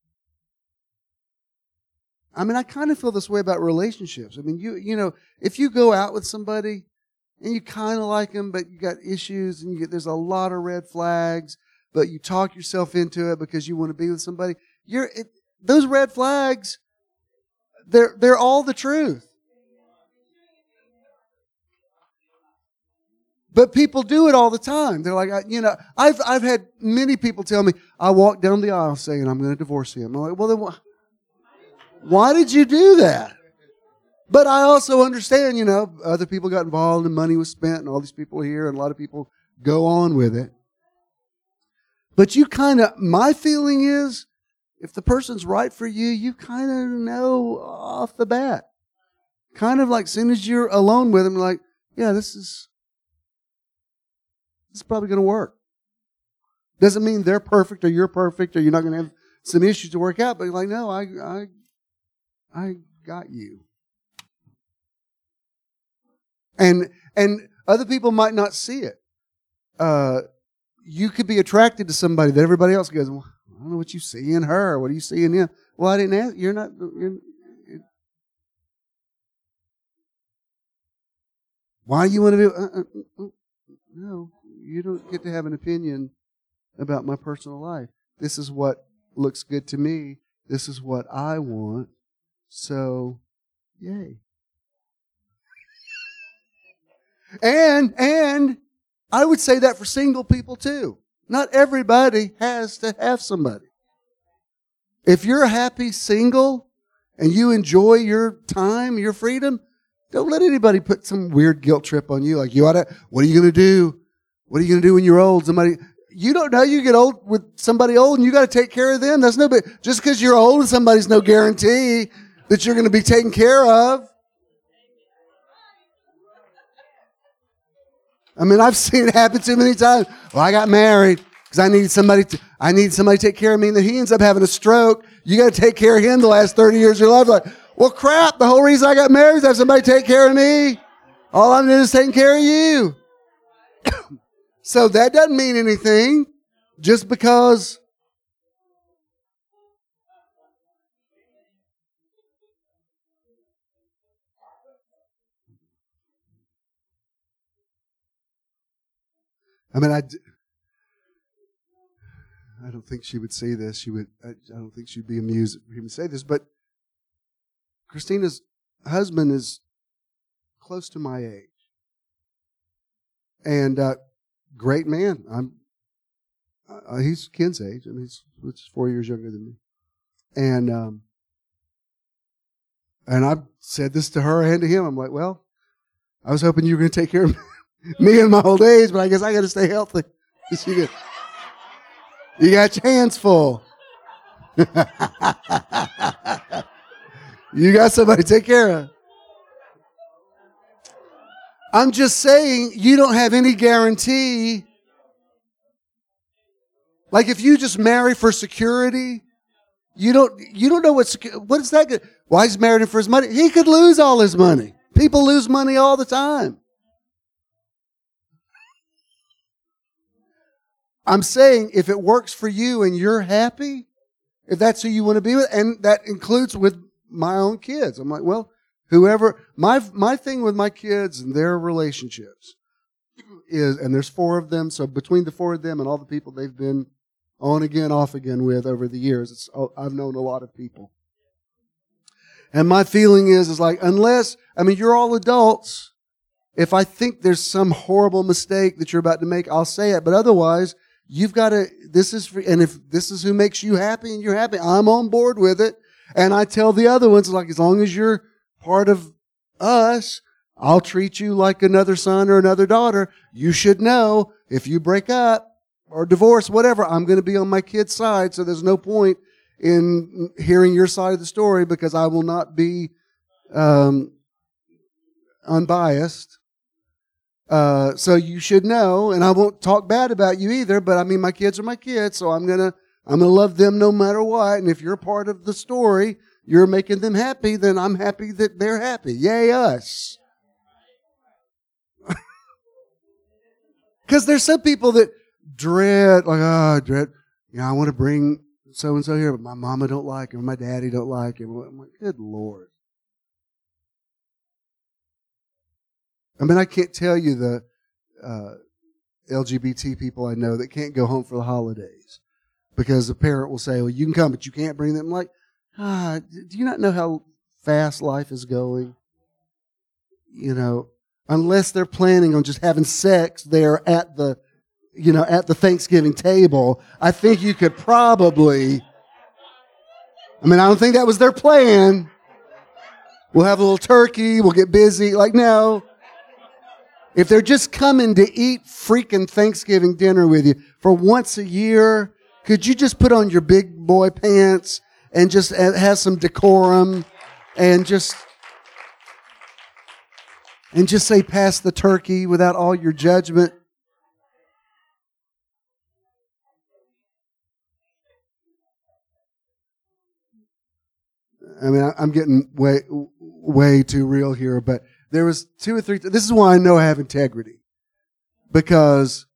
I mean, I kind of feel this way about relationships. I mean, you you know, if you go out with somebody and you kind of like them, but you got issues and you get, there's a lot of red flags, but you talk yourself into it because you want to be with somebody, you're it, those red flags, they're they're all the truth. But people do it all the time. They're like, you know, I've I've had many people tell me, I walked down the aisle saying I'm going to divorce him. I'm like, well, then why? Why did you do that? But I also understand, you know, other people got involved and money was spent and all these people are here and a lot of people go on with it. But you kind of, my feeling is, if the person's right for you, you kind of know off the bat. Kind of like as soon as you're alone with them, like, yeah, this is, this is probably going to work. Doesn't mean they're perfect or you're perfect or you're not going to have some issues to work out, but you're like, no, I, I, I got you. And and other people might not see it. Uh, you could be attracted to somebody that everybody else goes, well, I don't know what you see in her. What do you see in him? Well, I didn't ask. You're not. You're, why do you want to be? Uh, uh, uh, no, you don't get to have an opinion about my personal life. This is what looks good to me. This is what I want. So, yay. And, and I would say that for single people too. Not everybody has to have somebody. If you're happy single and you enjoy your time, your freedom, don't let anybody put some weird guilt trip on you. Like, you ought to, what are you going to do? What are you going to do when you're old? Somebody, you don't know, you get old with somebody old and you got to take care of them. That's no big, just because you're old and somebody's no guarantee that you're going to be taken care of. I mean, I've seen it happen too many times. Well, I got married because I needed somebody to, I needed somebody to take care of me, and then he ends up having a stroke. You got to take care of him the last thirty years of your life. Like, well, crap, the whole reason I got married is to have somebody take care of me. All I'm doing is taking care of you. So that doesn't mean anything just because I mean, I, I don't think she would say this. She would. I, I don't think she'd be amused for him to say this. But Christina's husband is close to my age, and uh, great man. I'm. Uh, he's Ken's age. I mean, he's, he's four years younger than me, and um, and I've said this to her and to him. I'm like, well, I was hoping you were going to take care of me in my old age, but I guess I got to stay healthy. You got, you got your hands full. You got somebody to take care of. I'm just saying, you don't have any guarantee. Like if you just marry for security, you don't you don't know what what is that good? Why he's married him for his money? He could lose all his money. People lose money all the time. I'm saying if it works for you and you're happy, if that's who you want to be with, and that includes with my own kids. I'm like, well, whoever, my my thing with my kids and their relationships is, and there's four of them, so between the four of them and all the people they've been on again, off again with over the years, it's, I've known a lot of people. And my feeling is, is like, unless, I mean, you're all adults. If I think there's some horrible mistake that you're about to make, I'll say it. But otherwise, you've got to, this is, for, and if this is who makes you happy and you're happy, I'm on board with it. And I tell the other ones, like, as long as you're part of us, I'll treat you like another son or another daughter. You should know if you break up or divorce, whatever, I'm going to be on my kid's side. So there's no point in hearing your side of the story because I will not be um, unbiased. Uh, so you should know, and I won't talk bad about you either, but I mean, my kids are my kids, so I'm going to, I'm going to love them no matter what. And if you're part of the story, you're making them happy, then I'm happy that they're happy. Yay, us. Because there's some people that dread, like, oh, dread, you know, I want to bring so-and-so here, but my mama don't like him, my daddy don't like him. I'm like, good Lord. I mean, I can't tell you the uh, L G B T people I know that can't go home for the holidays because the parent will say, well, you can come, but you can't bring them. I'm like, ah, do you not know how fast life is going? You know, unless they're planning on just having sex there at the, you know, at the Thanksgiving table, I think you could probably, I mean, I don't think that was their plan. We'll have a little turkey, we'll get busy. Like, no. If they're just coming to eat freaking Thanksgiving dinner with you for once a year, could you just put on your big boy pants and just have some decorum and just and just say pass the turkey without all your judgment? I mean, I'm getting way way too real here, but there was two or three. This is why I know I have integrity, because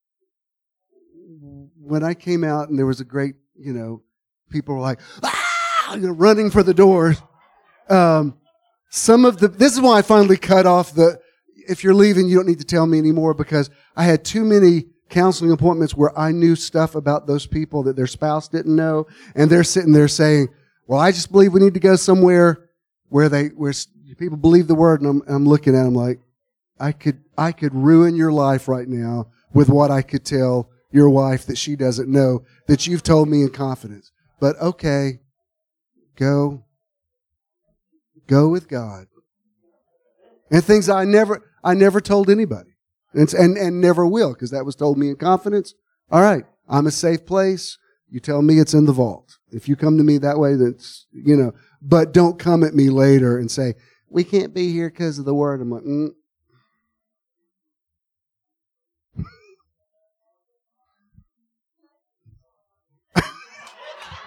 when I came out and there was a great, you know, people were like, ah, you know, running for the doors. Um, some of the. This is why I finally cut off the. If you're leaving, you don't need to tell me anymore, because I had too many counseling appointments where I knew stuff about those people that their spouse didn't know, and they're sitting there saying, "Well, I just believe we need to go somewhere where they where." People believe the word, and I'm, I'm looking at them like, I could, I could ruin your life right now with what I could tell your wife that she doesn't know that you've told me in confidence. But okay, go, go with God. And things I never, I never told anybody, and and, and never will, because that was told me in confidence. All right, I'm a safe place. You tell me it's in the vault. If you come to me that way, that's, you know. But don't come at me later and say, we can't be here because of the word. I'm like, mm.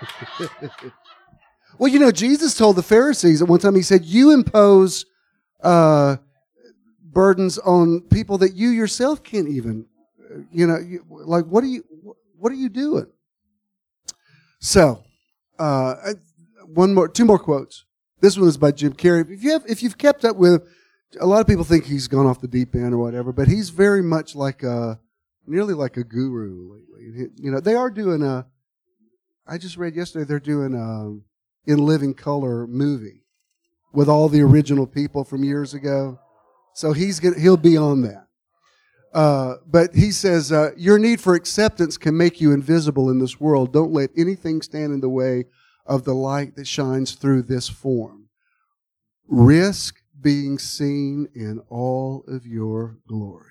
Well, you know, Jesus told the Pharisees at one time, he said, you impose uh, burdens on people that you yourself can't even, you know, you, like, what are you, what are you doing? So, uh, one more, two more quotes. This one is by Jim Carrey. If you have, if you've kept up with, a lot of people think he's gone off the deep end or whatever, but he's very much like a, nearly like a guru lately. You know, they are doing a, I just read yesterday, they're doing a In Living Color movie with all the original people from years ago. So he's gonna, he'll be on that. Uh, but he says, uh, your need for acceptance can make you invisible in this world. Don't let anything stand in the way of the light that shines through this form. Risk being seen in all of your glory.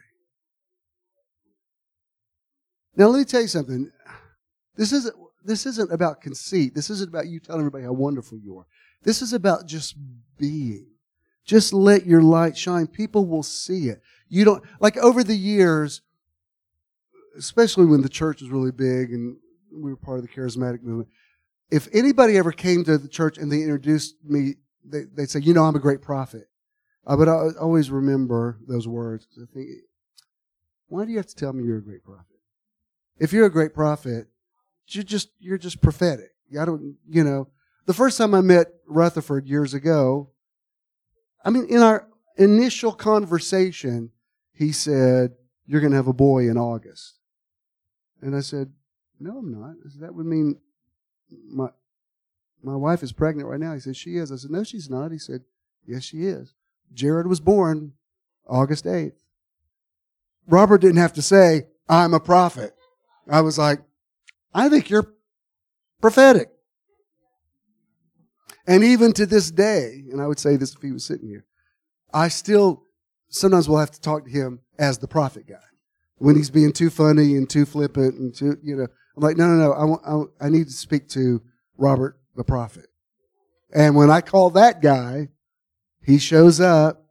Now let me tell you something. This isn't, this isn't about conceit. This isn't about you telling everybody how wonderful you are. This is about just being. Just let your light shine. People will see it. You don't, like over the years, especially when the church was really big and we were part of the charismatic movement, if anybody ever came to the church and they introduced me, they, they'd say, you know, I'm a great prophet. Uh, but I always remember those words. I think, why do you have to tell me you're a great prophet? If you're a great prophet, you're just, you're just prophetic. I don't, you know, the first time I met Rutherford years ago, I mean, in our initial conversation, he said, you're going to have a boy in August. And I said, no, I'm not. I said, that would mean my my wife is pregnant right now. He said, she is. I said, no, she's not. He said, yes, she is. Jared was born August eighth. Robert didn't have to say, I'm a prophet. I was like, I think you're prophetic. And even to this day, and I would say this if he was sitting here, I still sometimes will have to talk to him as the prophet guy. When he's being too funny and too flippant and too, you know, I'm like, no, no, no, I, want, I, I need to speak to Robert the prophet. And when I call that guy, he shows up.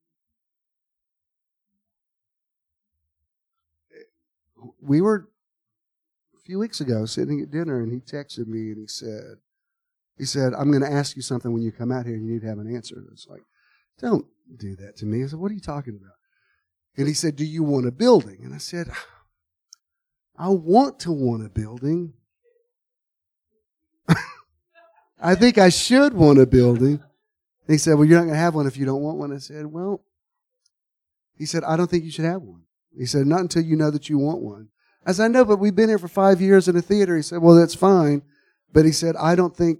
We were a few weeks ago sitting at dinner and he texted me and he said, he said, I'm going to ask you something when you come out here and you need to have an answer. It's like, don't do that to me. I said, what are you talking about? And he said, do you want a building? And I said, I want to want a building. I think I should want a building. And he said, well, you're not going to have one if you don't want one. I said, well, he said, I don't think you should have one. He said, not until you know that you want one. I said, I know, but we've been here for five years in a theater. He said, well, that's fine. But he said, I don't think,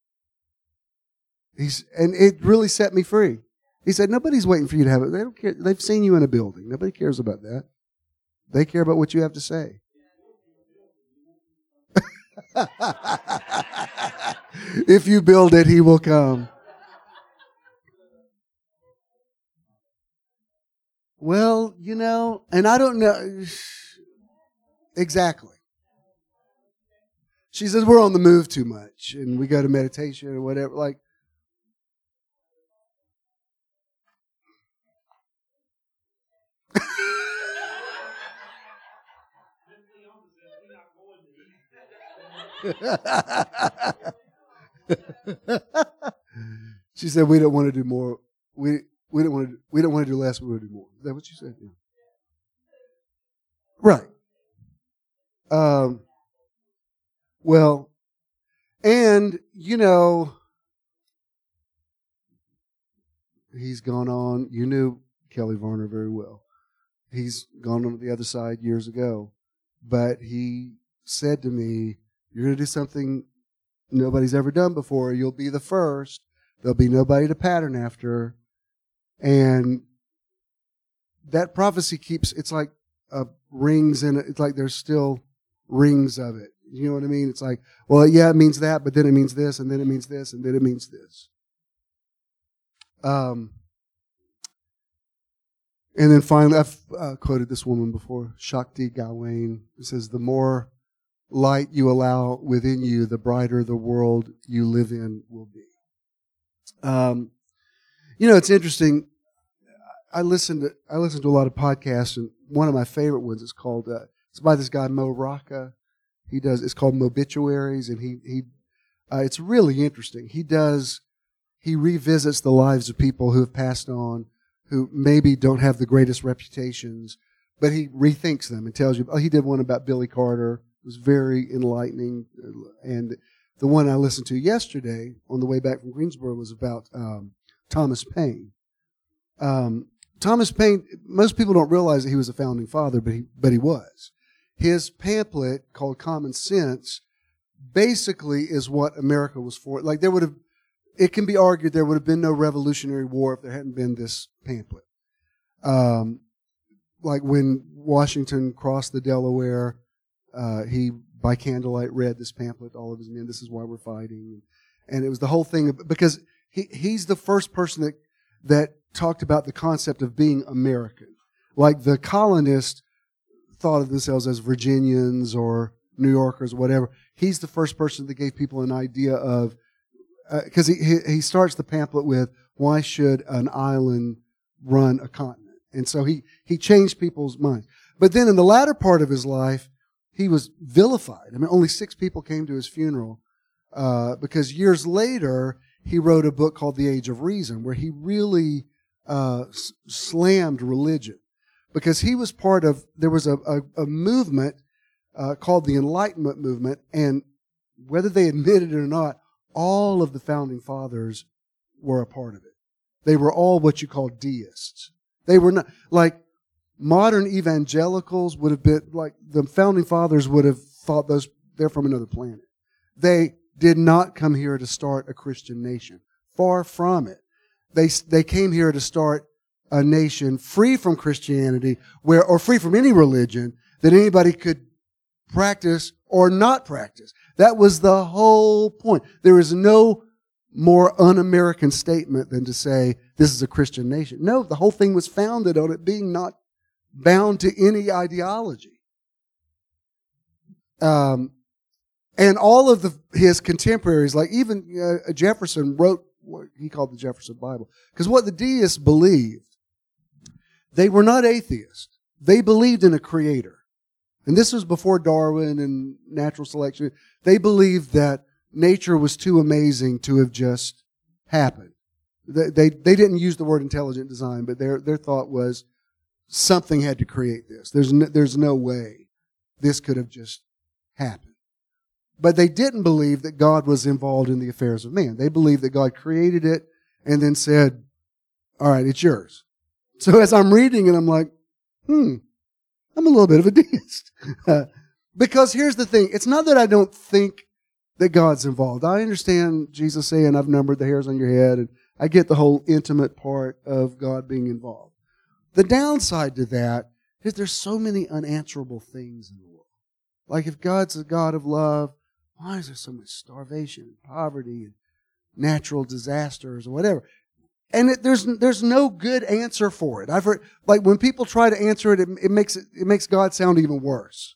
he's, and it really set me free. He said, nobody's waiting for you to have it. They don't care. They've seen you in a building. Nobody cares about that. They care about what you have to say. If you build it, he will come. Well, you know, and I don't know exactly. She says we're on the move too much and we go to meditation or whatever. Like, she said we don't want to do more. We we don't want to we don't want to do less. We want to do more. Is that what you said? Yeah. Right. Um. Well, and you know, he's gone on. You knew Kelly Varner very well. He's gone on the other side years ago, but he said to me, you're going to do something nobody's ever done before. You'll be the first. There'll be nobody to pattern after. And that prophecy keeps, it's like uh, rings in it. It's like there's still rings of it. You know what I mean? It's like, well, yeah, it means that, but then it means this, and then it means this, and then it means this. Um, and then finally, I've uh, quoted this woman before, Shakti Gawain. It says, the more light you allow within you, the brighter the world you live in will be. Um, you know, it's interesting. I listened to I listened to a lot of podcasts, and one of my favorite ones is called uh, it's by this guy Mo Rocca. He does it's called Mobituaries, and he he Uh, it's really interesting. He does, he revisits the lives of people who have passed on, who maybe don't have the greatest reputations, but he rethinks them and tells you, oh, he did one about Billy Carter. It was very enlightening. And the one I listened to yesterday on the way back from Greensboro was about um, Thomas Paine. Um, Thomas Paine, most people don't realize that he was a founding father, but he, but he was. His pamphlet called Common Sense basically is what America was for. Like there would have, it can be argued there would have been no Revolutionary War if there hadn't been this pamphlet. Um, like when Washington crossed the Delaware, uh, he by candlelight read this pamphlet to all of his men. This is why we're fighting, and it was the whole thing because he he's the first person that that talked about the concept of being American. Like the colonists thought of themselves as Virginians or New Yorkers or whatever. He's the first person that gave people an idea of, because uh, he, he he starts the pamphlet with, why should an island run a continent? And so he, he changed people's minds. But then in the latter part of his life, he was vilified. I mean, only six people came to his funeral uh, because years later, he wrote a book called The Age of Reason, where he really uh, s- slammed religion. Because he was part of, there was a, a, a movement uh, called the Enlightenment movement, and whether they admitted it or not, all of the founding fathers were a part of it. They were all what you call deists. They were not, like, modern evangelicals would have been, like, the founding fathers would have thought those, they're from another planet. They did not come here to start a Christian nation. Far from it. They, they came here to start a nation free from Christianity, where, or free from any religion that anybody could practice or not practice. That was the whole point. There is no more un-American statement than to say this is a Christian nation. No, the whole thing was founded on it being not bound to any ideology. Um, and all of the, his contemporaries, like even uh, Jefferson wrote what he called the Jefferson Bible. Because what the deists believed, they were not atheists. They believed in a creator. And this was before Darwin and natural selection. They believed that nature was too amazing to have just happened. They, they, they didn't use the word intelligent design, but their, their thought was something had to create this. There's no, there's no way this could have just happened. But they didn't believe that God was involved in the affairs of man. They believed that God created it and then said, all right, it's yours. So as I'm reading it, I'm like, hmm, I'm a little bit of a deist. Uh, because here's the thing. It's not that I don't think that God's involved. I understand Jesus saying, I've numbered the hairs on your head, and I get the whole intimate part of God being involved. The downside to that is there's so many unanswerable things in the world. Like if God's a God of love, why is there so much starvation and poverty and natural disasters or whatever? And it, there's there's no good answer for it. I've heard, like when people try to answer it, it, it makes it, it makes God sound even worse.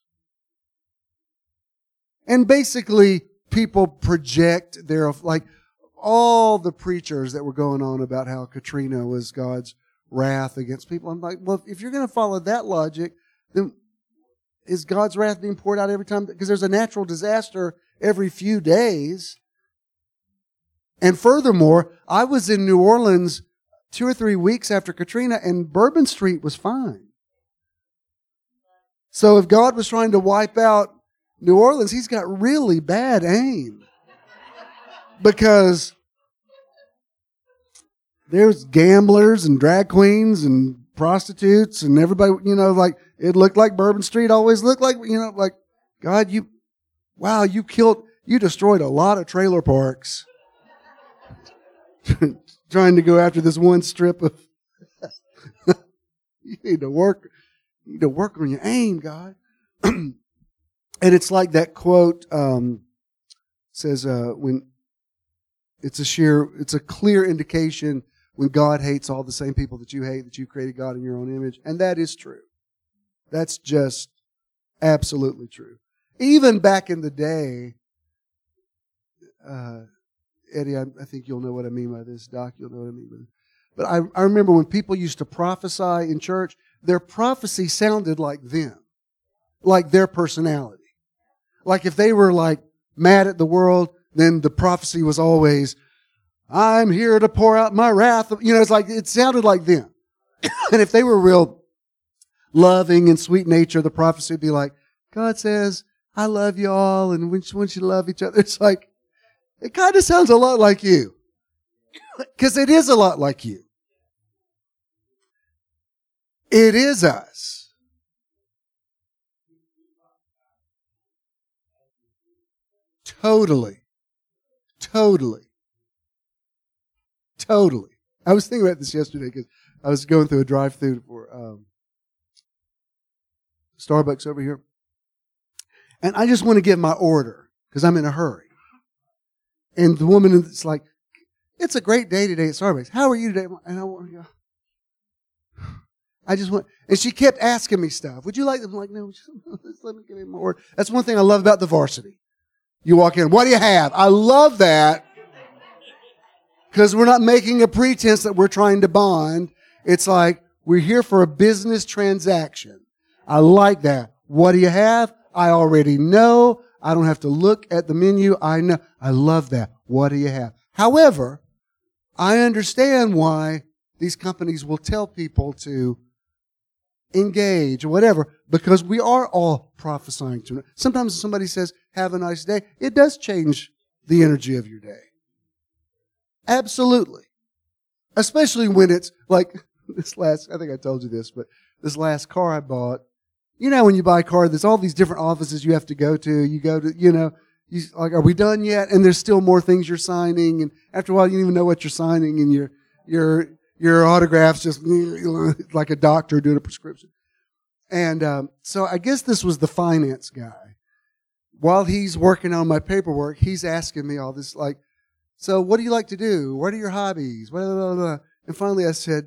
And basically, people project their, like all the preachers that were going on about how Katrina was God's wrath against people. I'm like, well, if you're going to follow that logic, then is God's wrath being poured out every time? Because there's a natural disaster every few days. And furthermore, I was in New Orleans two or three weeks after Katrina, and Bourbon Street was fine. So if God was trying to wipe out New Orleans, he's got really bad aim. Because there's gamblers and drag queens and prostitutes and everybody, you know, like it looked like Bourbon Street always looked like, you know, like, God, you, wow, you killed, you destroyed a lot of trailer parks. Trying to go after this one strip of you need to work you need to work on your aim, God. And it's like that quote um, says uh, when it's a sheer it's a clear indication when God hates all the same people that you hate, that you created God in your own image. And that is true. That's just absolutely true. Even back in the day, uh Eddie, I, I think you'll know what I mean by this. Doc, you'll know what I mean by this. But I, I remember when people used to prophesy in church, their prophecy sounded like them, like their personality. Like if they were like mad at the world, then the prophecy was always, I'm here to pour out my wrath. You know, it's like, it sounded like them. And if they were real loving and sweet nature, the prophecy would be like, God says, I love you all, and we want you to love each other. It's like, it kind of sounds a lot like you. Because it is a lot like you. It is us. Totally. Totally. Totally. I was thinking about this yesterday because I was going through a drive-thru for um, Starbucks over here. And I just want to give my order because I'm in a hurry. And the woman is like, it's a great day today at Starbucks. How are you today? And I want to go. I just want, and she kept asking me stuff. Would you like them? I'm like, no, just let me give me my order. That's one thing I love about the varsity. You walk in, what do you have? I love that because we're not making a pretense that we're trying to bond. It's like, we're here for a business transaction. I like that. What do you have? I already know. I don't have to look at the menu. I know. I love that. What do you have? However, I understand why these companies will tell people to engage or whatever, because we are all prophesying to them. Sometimes somebody says, have a nice day. It does change the energy of your day. Absolutely. Especially when it's like this last, I think I told you this, but this last car I bought, you know, when you buy a car, there's all these different offices you have to go to. You go to, you know, you like, are we done yet? And there's still more things you're signing. And after a while, you don't even know what you're signing. And your, your, your autograph's just like a doctor doing a prescription. And, um, so I guess this was the finance guy. While he's working on my paperwork, he's asking me all this, like, so what do you like to do? What are your hobbies? Blah, blah, blah, blah. And finally I said,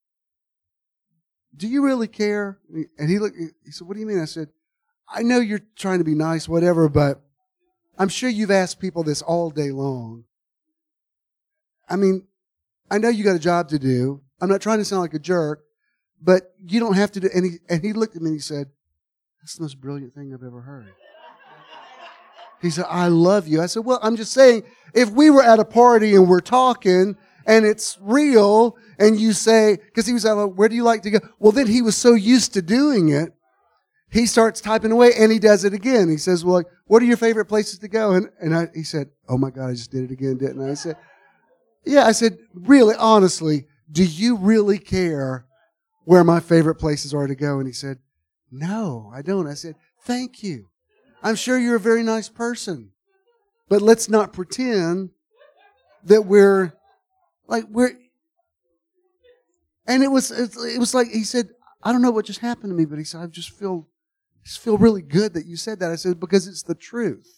do you really care? And he looked, he said, what do you mean? I said, I know you're trying to be nice, whatever, but I'm sure you've asked people this all day long. I mean, I know you got a job to do. I'm not trying to sound like a jerk, but you don't have to do any. And he looked at me and he said, that's the most brilliant thing I've ever heard. He said, I love you. I said, well, I'm just saying, if we were at a party and we're talking and it's real and you say, because he was like, where do you like to go? Well, then he was so used to doing it, he starts typing away and he does it again. He says, well, like, what are your favorite places to go? And, and I, he said, oh my God, I just did it again, didn't I? I said, yeah, I said, really, honestly, do you really care where my favorite places are to go? And he said, no, I don't. I said, thank you. I'm sure you're a very nice person, but let's not pretend that we're like we're. And it was it was like he said, I don't know what just happened to me, but he said, I just feel just feel really good that you said that. I said, because it's the truth.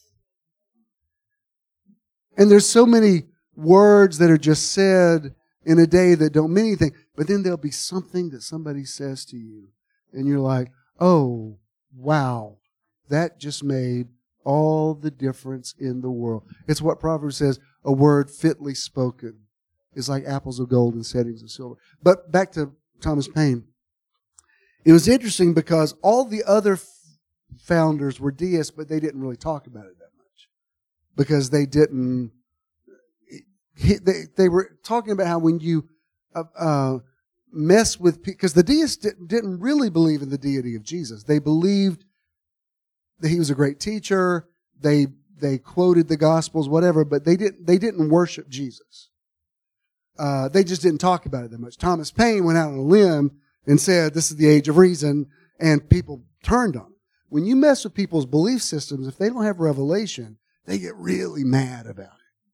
And there's so many words that are just said in a day that don't mean anything, but then there'll be something that somebody says to you, and you're like, oh, wow. That just made all the difference in the world. It's what Proverbs says, a word fitly spoken is like apples of gold and settings of silver. But back to Thomas Paine. It was interesting because all the other f- founders were deists, but they didn't really talk about it that much. Because they didn't, they, they were talking about how when you uh, uh, mess with people, because the deists didn't, didn't really believe in the deity of Jesus. They believed that he was a great teacher. They they quoted the Gospels, whatever, but they didn't they didn't worship Jesus. Uh, they just didn't talk about it that much. Thomas Paine went out on a limb and said, "This is the age of reason," and people turned on him. When you mess with people's belief systems, if they don't have revelation, they get really mad about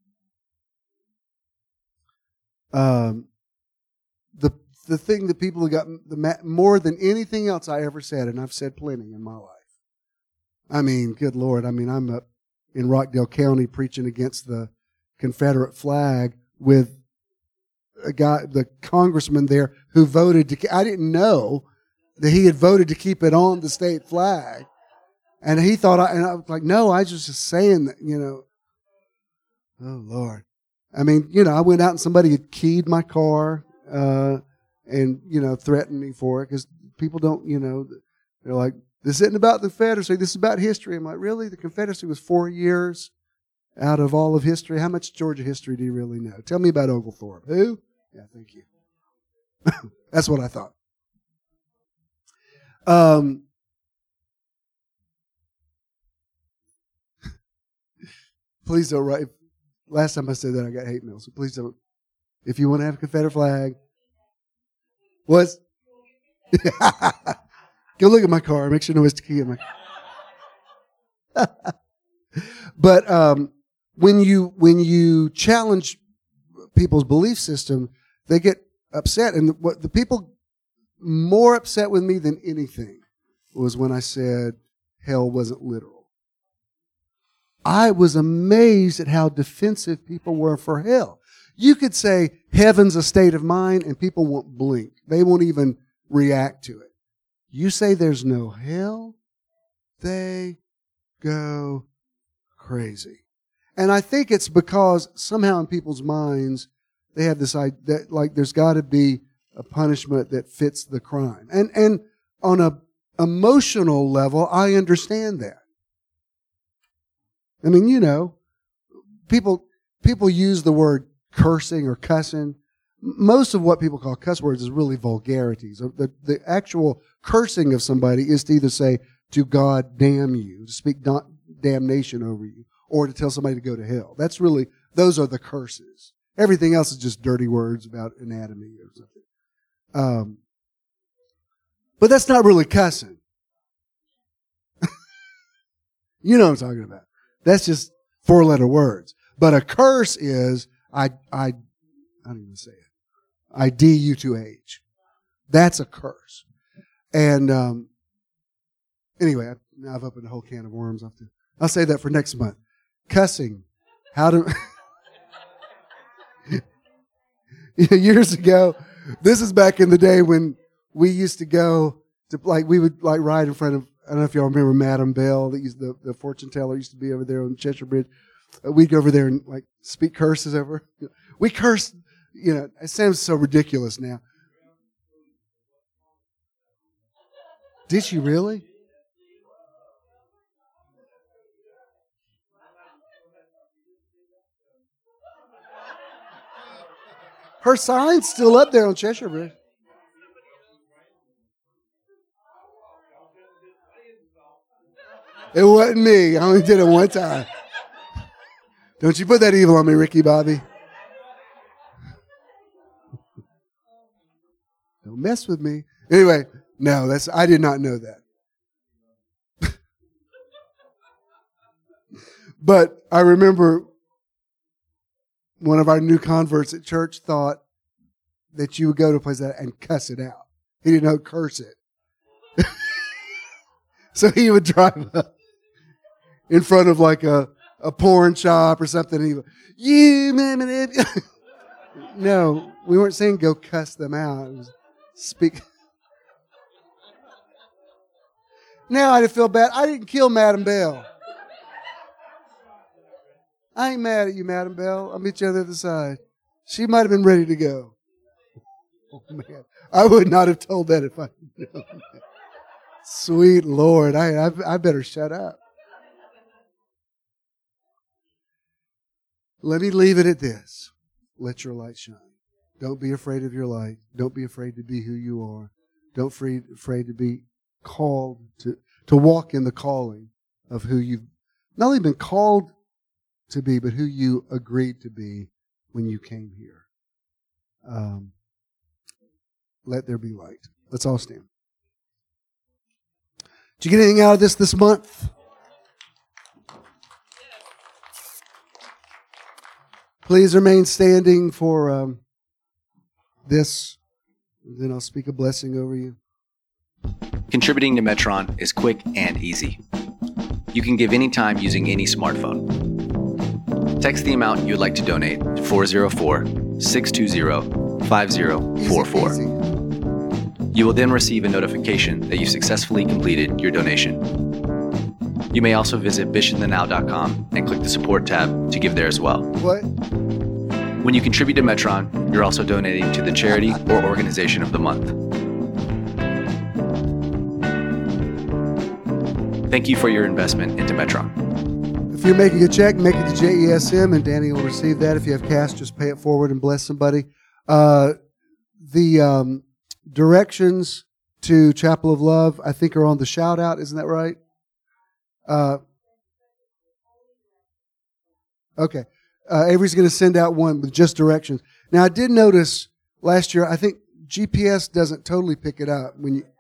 it. Um, the the thing that people got the more than anything else I ever said, and I've said plenty in my life. I mean, good Lord. I mean, I'm up in Rockdale County preaching against the Confederate flag with a guy, the congressman there, who voted to, I didn't know that he had voted to keep it on the state flag. And he thought, I, and I was like, no, I was just saying that, you know, oh Lord. I mean, you know, I went out and somebody had keyed my car, uh, and, you know, threatened me for it because people don't, you know, they're like, this isn't about the Confederacy. This is about history. I'm like, really? The Confederacy was four years, out of all of history. How much Georgia history do you really know? Tell me about Oglethorpe. Who? Yeah, thank you. That's what I thought. Um, please don't write. Last time I said that, I got hate mail, so please don't. If you want to have a Confederate flag, was go look at my car. Make sure no one's key in my. But um, when you when you challenge people's belief system, they get upset, and what the people more upset with me than anything was when I said hell wasn't literal. I was amazed at how defensive people were for hell. You could say heaven's a state of mind and people won't blink. They won't even react to it. You say there's no hell, they go crazy. And I think it's because somehow in people's minds they have this idea that like there's got to be a punishment that fits the crime. And and on a emotional level, I understand that. I mean, you know, people people use the word cursing or cussing. Most of what people call cuss words is really vulgarities. The, the actual cursing of somebody is to either say, to God damn you, to speak damnation over you, or to tell somebody to go to hell. That's really, those are the curses. Everything else is just dirty words about anatomy or something. Um, but that's not really cussing. You know what I'm talking about. That's just four-letter words. But a curse is, I, I, I don't even say it. I D you to H. That's a curse. And um, anyway, I, now I've opened a whole can of worms. I'll, have to, I'll say that for next month. Cussing. How to... Years ago, this is back in the day when we used to go to, like, we would, like, ride in front of, I don't know if y'all remember Madam Bell, that used, the, the fortune teller used to be over there on Cheshire Bridge. Uh, we'd go over there and, like, speak curses over. We cursed, you know, it sounds so ridiculous now. Did she really? Her sign's still up there on Cheshire Bridge. It wasn't me. I only did it one time. Don't you put that evil on me, Ricky Bobby. Don't mess with me. Anyway, no, that's I did not know that. But I remember one of our new converts at church thought that you would go to a place like that and cuss it out. He didn't know curse it. So he would drive up in front of like a, a porn shop or something. And he would, you, man, man. No, we weren't saying go cuss them out. It was speak. Now I feel bad. I didn't kill Madam Bell. I ain't mad at you, Madam Bell. I'll meet you on the other side. She might have been ready to go. Oh, man. I would not have told that if I had known that. Sweet Lord. I, I, I better shut up. Let me leave it at this. Let your light shine. Don't be afraid of your light. Don't be afraid to be who you are. Don't be afraid to be called, to, to walk in the calling of who you've not only been called to be, but who you agreed to be when you came here. Um, let there be light. Let's all stand. Did you get anything out of this this month? Please remain standing for um, this. Then I'll speak a blessing over you. Contributing to Metron is quick and easy. You can give anytime using any smartphone. Text the amount you would like to donate to four oh four, six two zero, five zero four four. Easy, easy. You will then receive a notification that you successfully completed your donation. You may also visit bishop the now dot com and click the support tab to give there as well. What? When you contribute to Metron, you're also donating to the charity or organization of the month. Thank you for your investment into Metron. If you're making a check, make it to J E S M, and Danny will receive that. If you have cash, just pay it forward and bless somebody. Uh, the um, directions to Chapel of Love, I think, are on the shout out. Isn't that right? Uh, okay. Uh, Avery's going to send out one with just directions. Now, I did notice last year, I think G P S doesn't totally pick it up when you.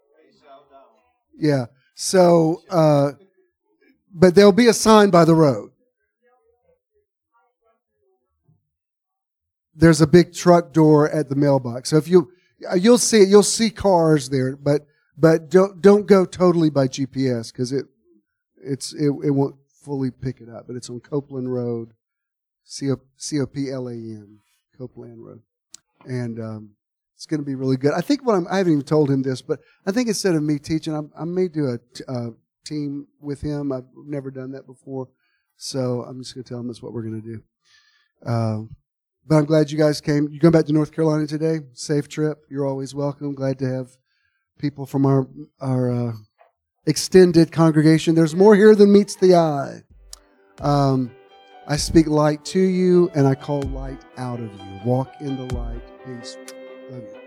Yeah. So, uh, but there'll be a sign by the road. There's a big truck door at the mailbox. So if you, you'll see it, you'll see cars there, but but don't don't go totally by G P S because it it's it, it won't fully pick it up. But it's on Copeland Road, C O P L A N, Copeland Road, and um, it's going to be really good. I think what I'm, I haven't even told him this, but I think instead of me teaching, I'm, I may do a, t- a team with him. I've never done that before, so I'm just going to tell him that's what we're going to do. Um, But I'm glad you guys came. You going back to North Carolina today? Safe trip. You're always welcome. Glad to have people from our our uh, extended congregation. There's more here than meets the eye. Um, I speak light to you, and I call light out of you. Walk in the light. Peace. Love you.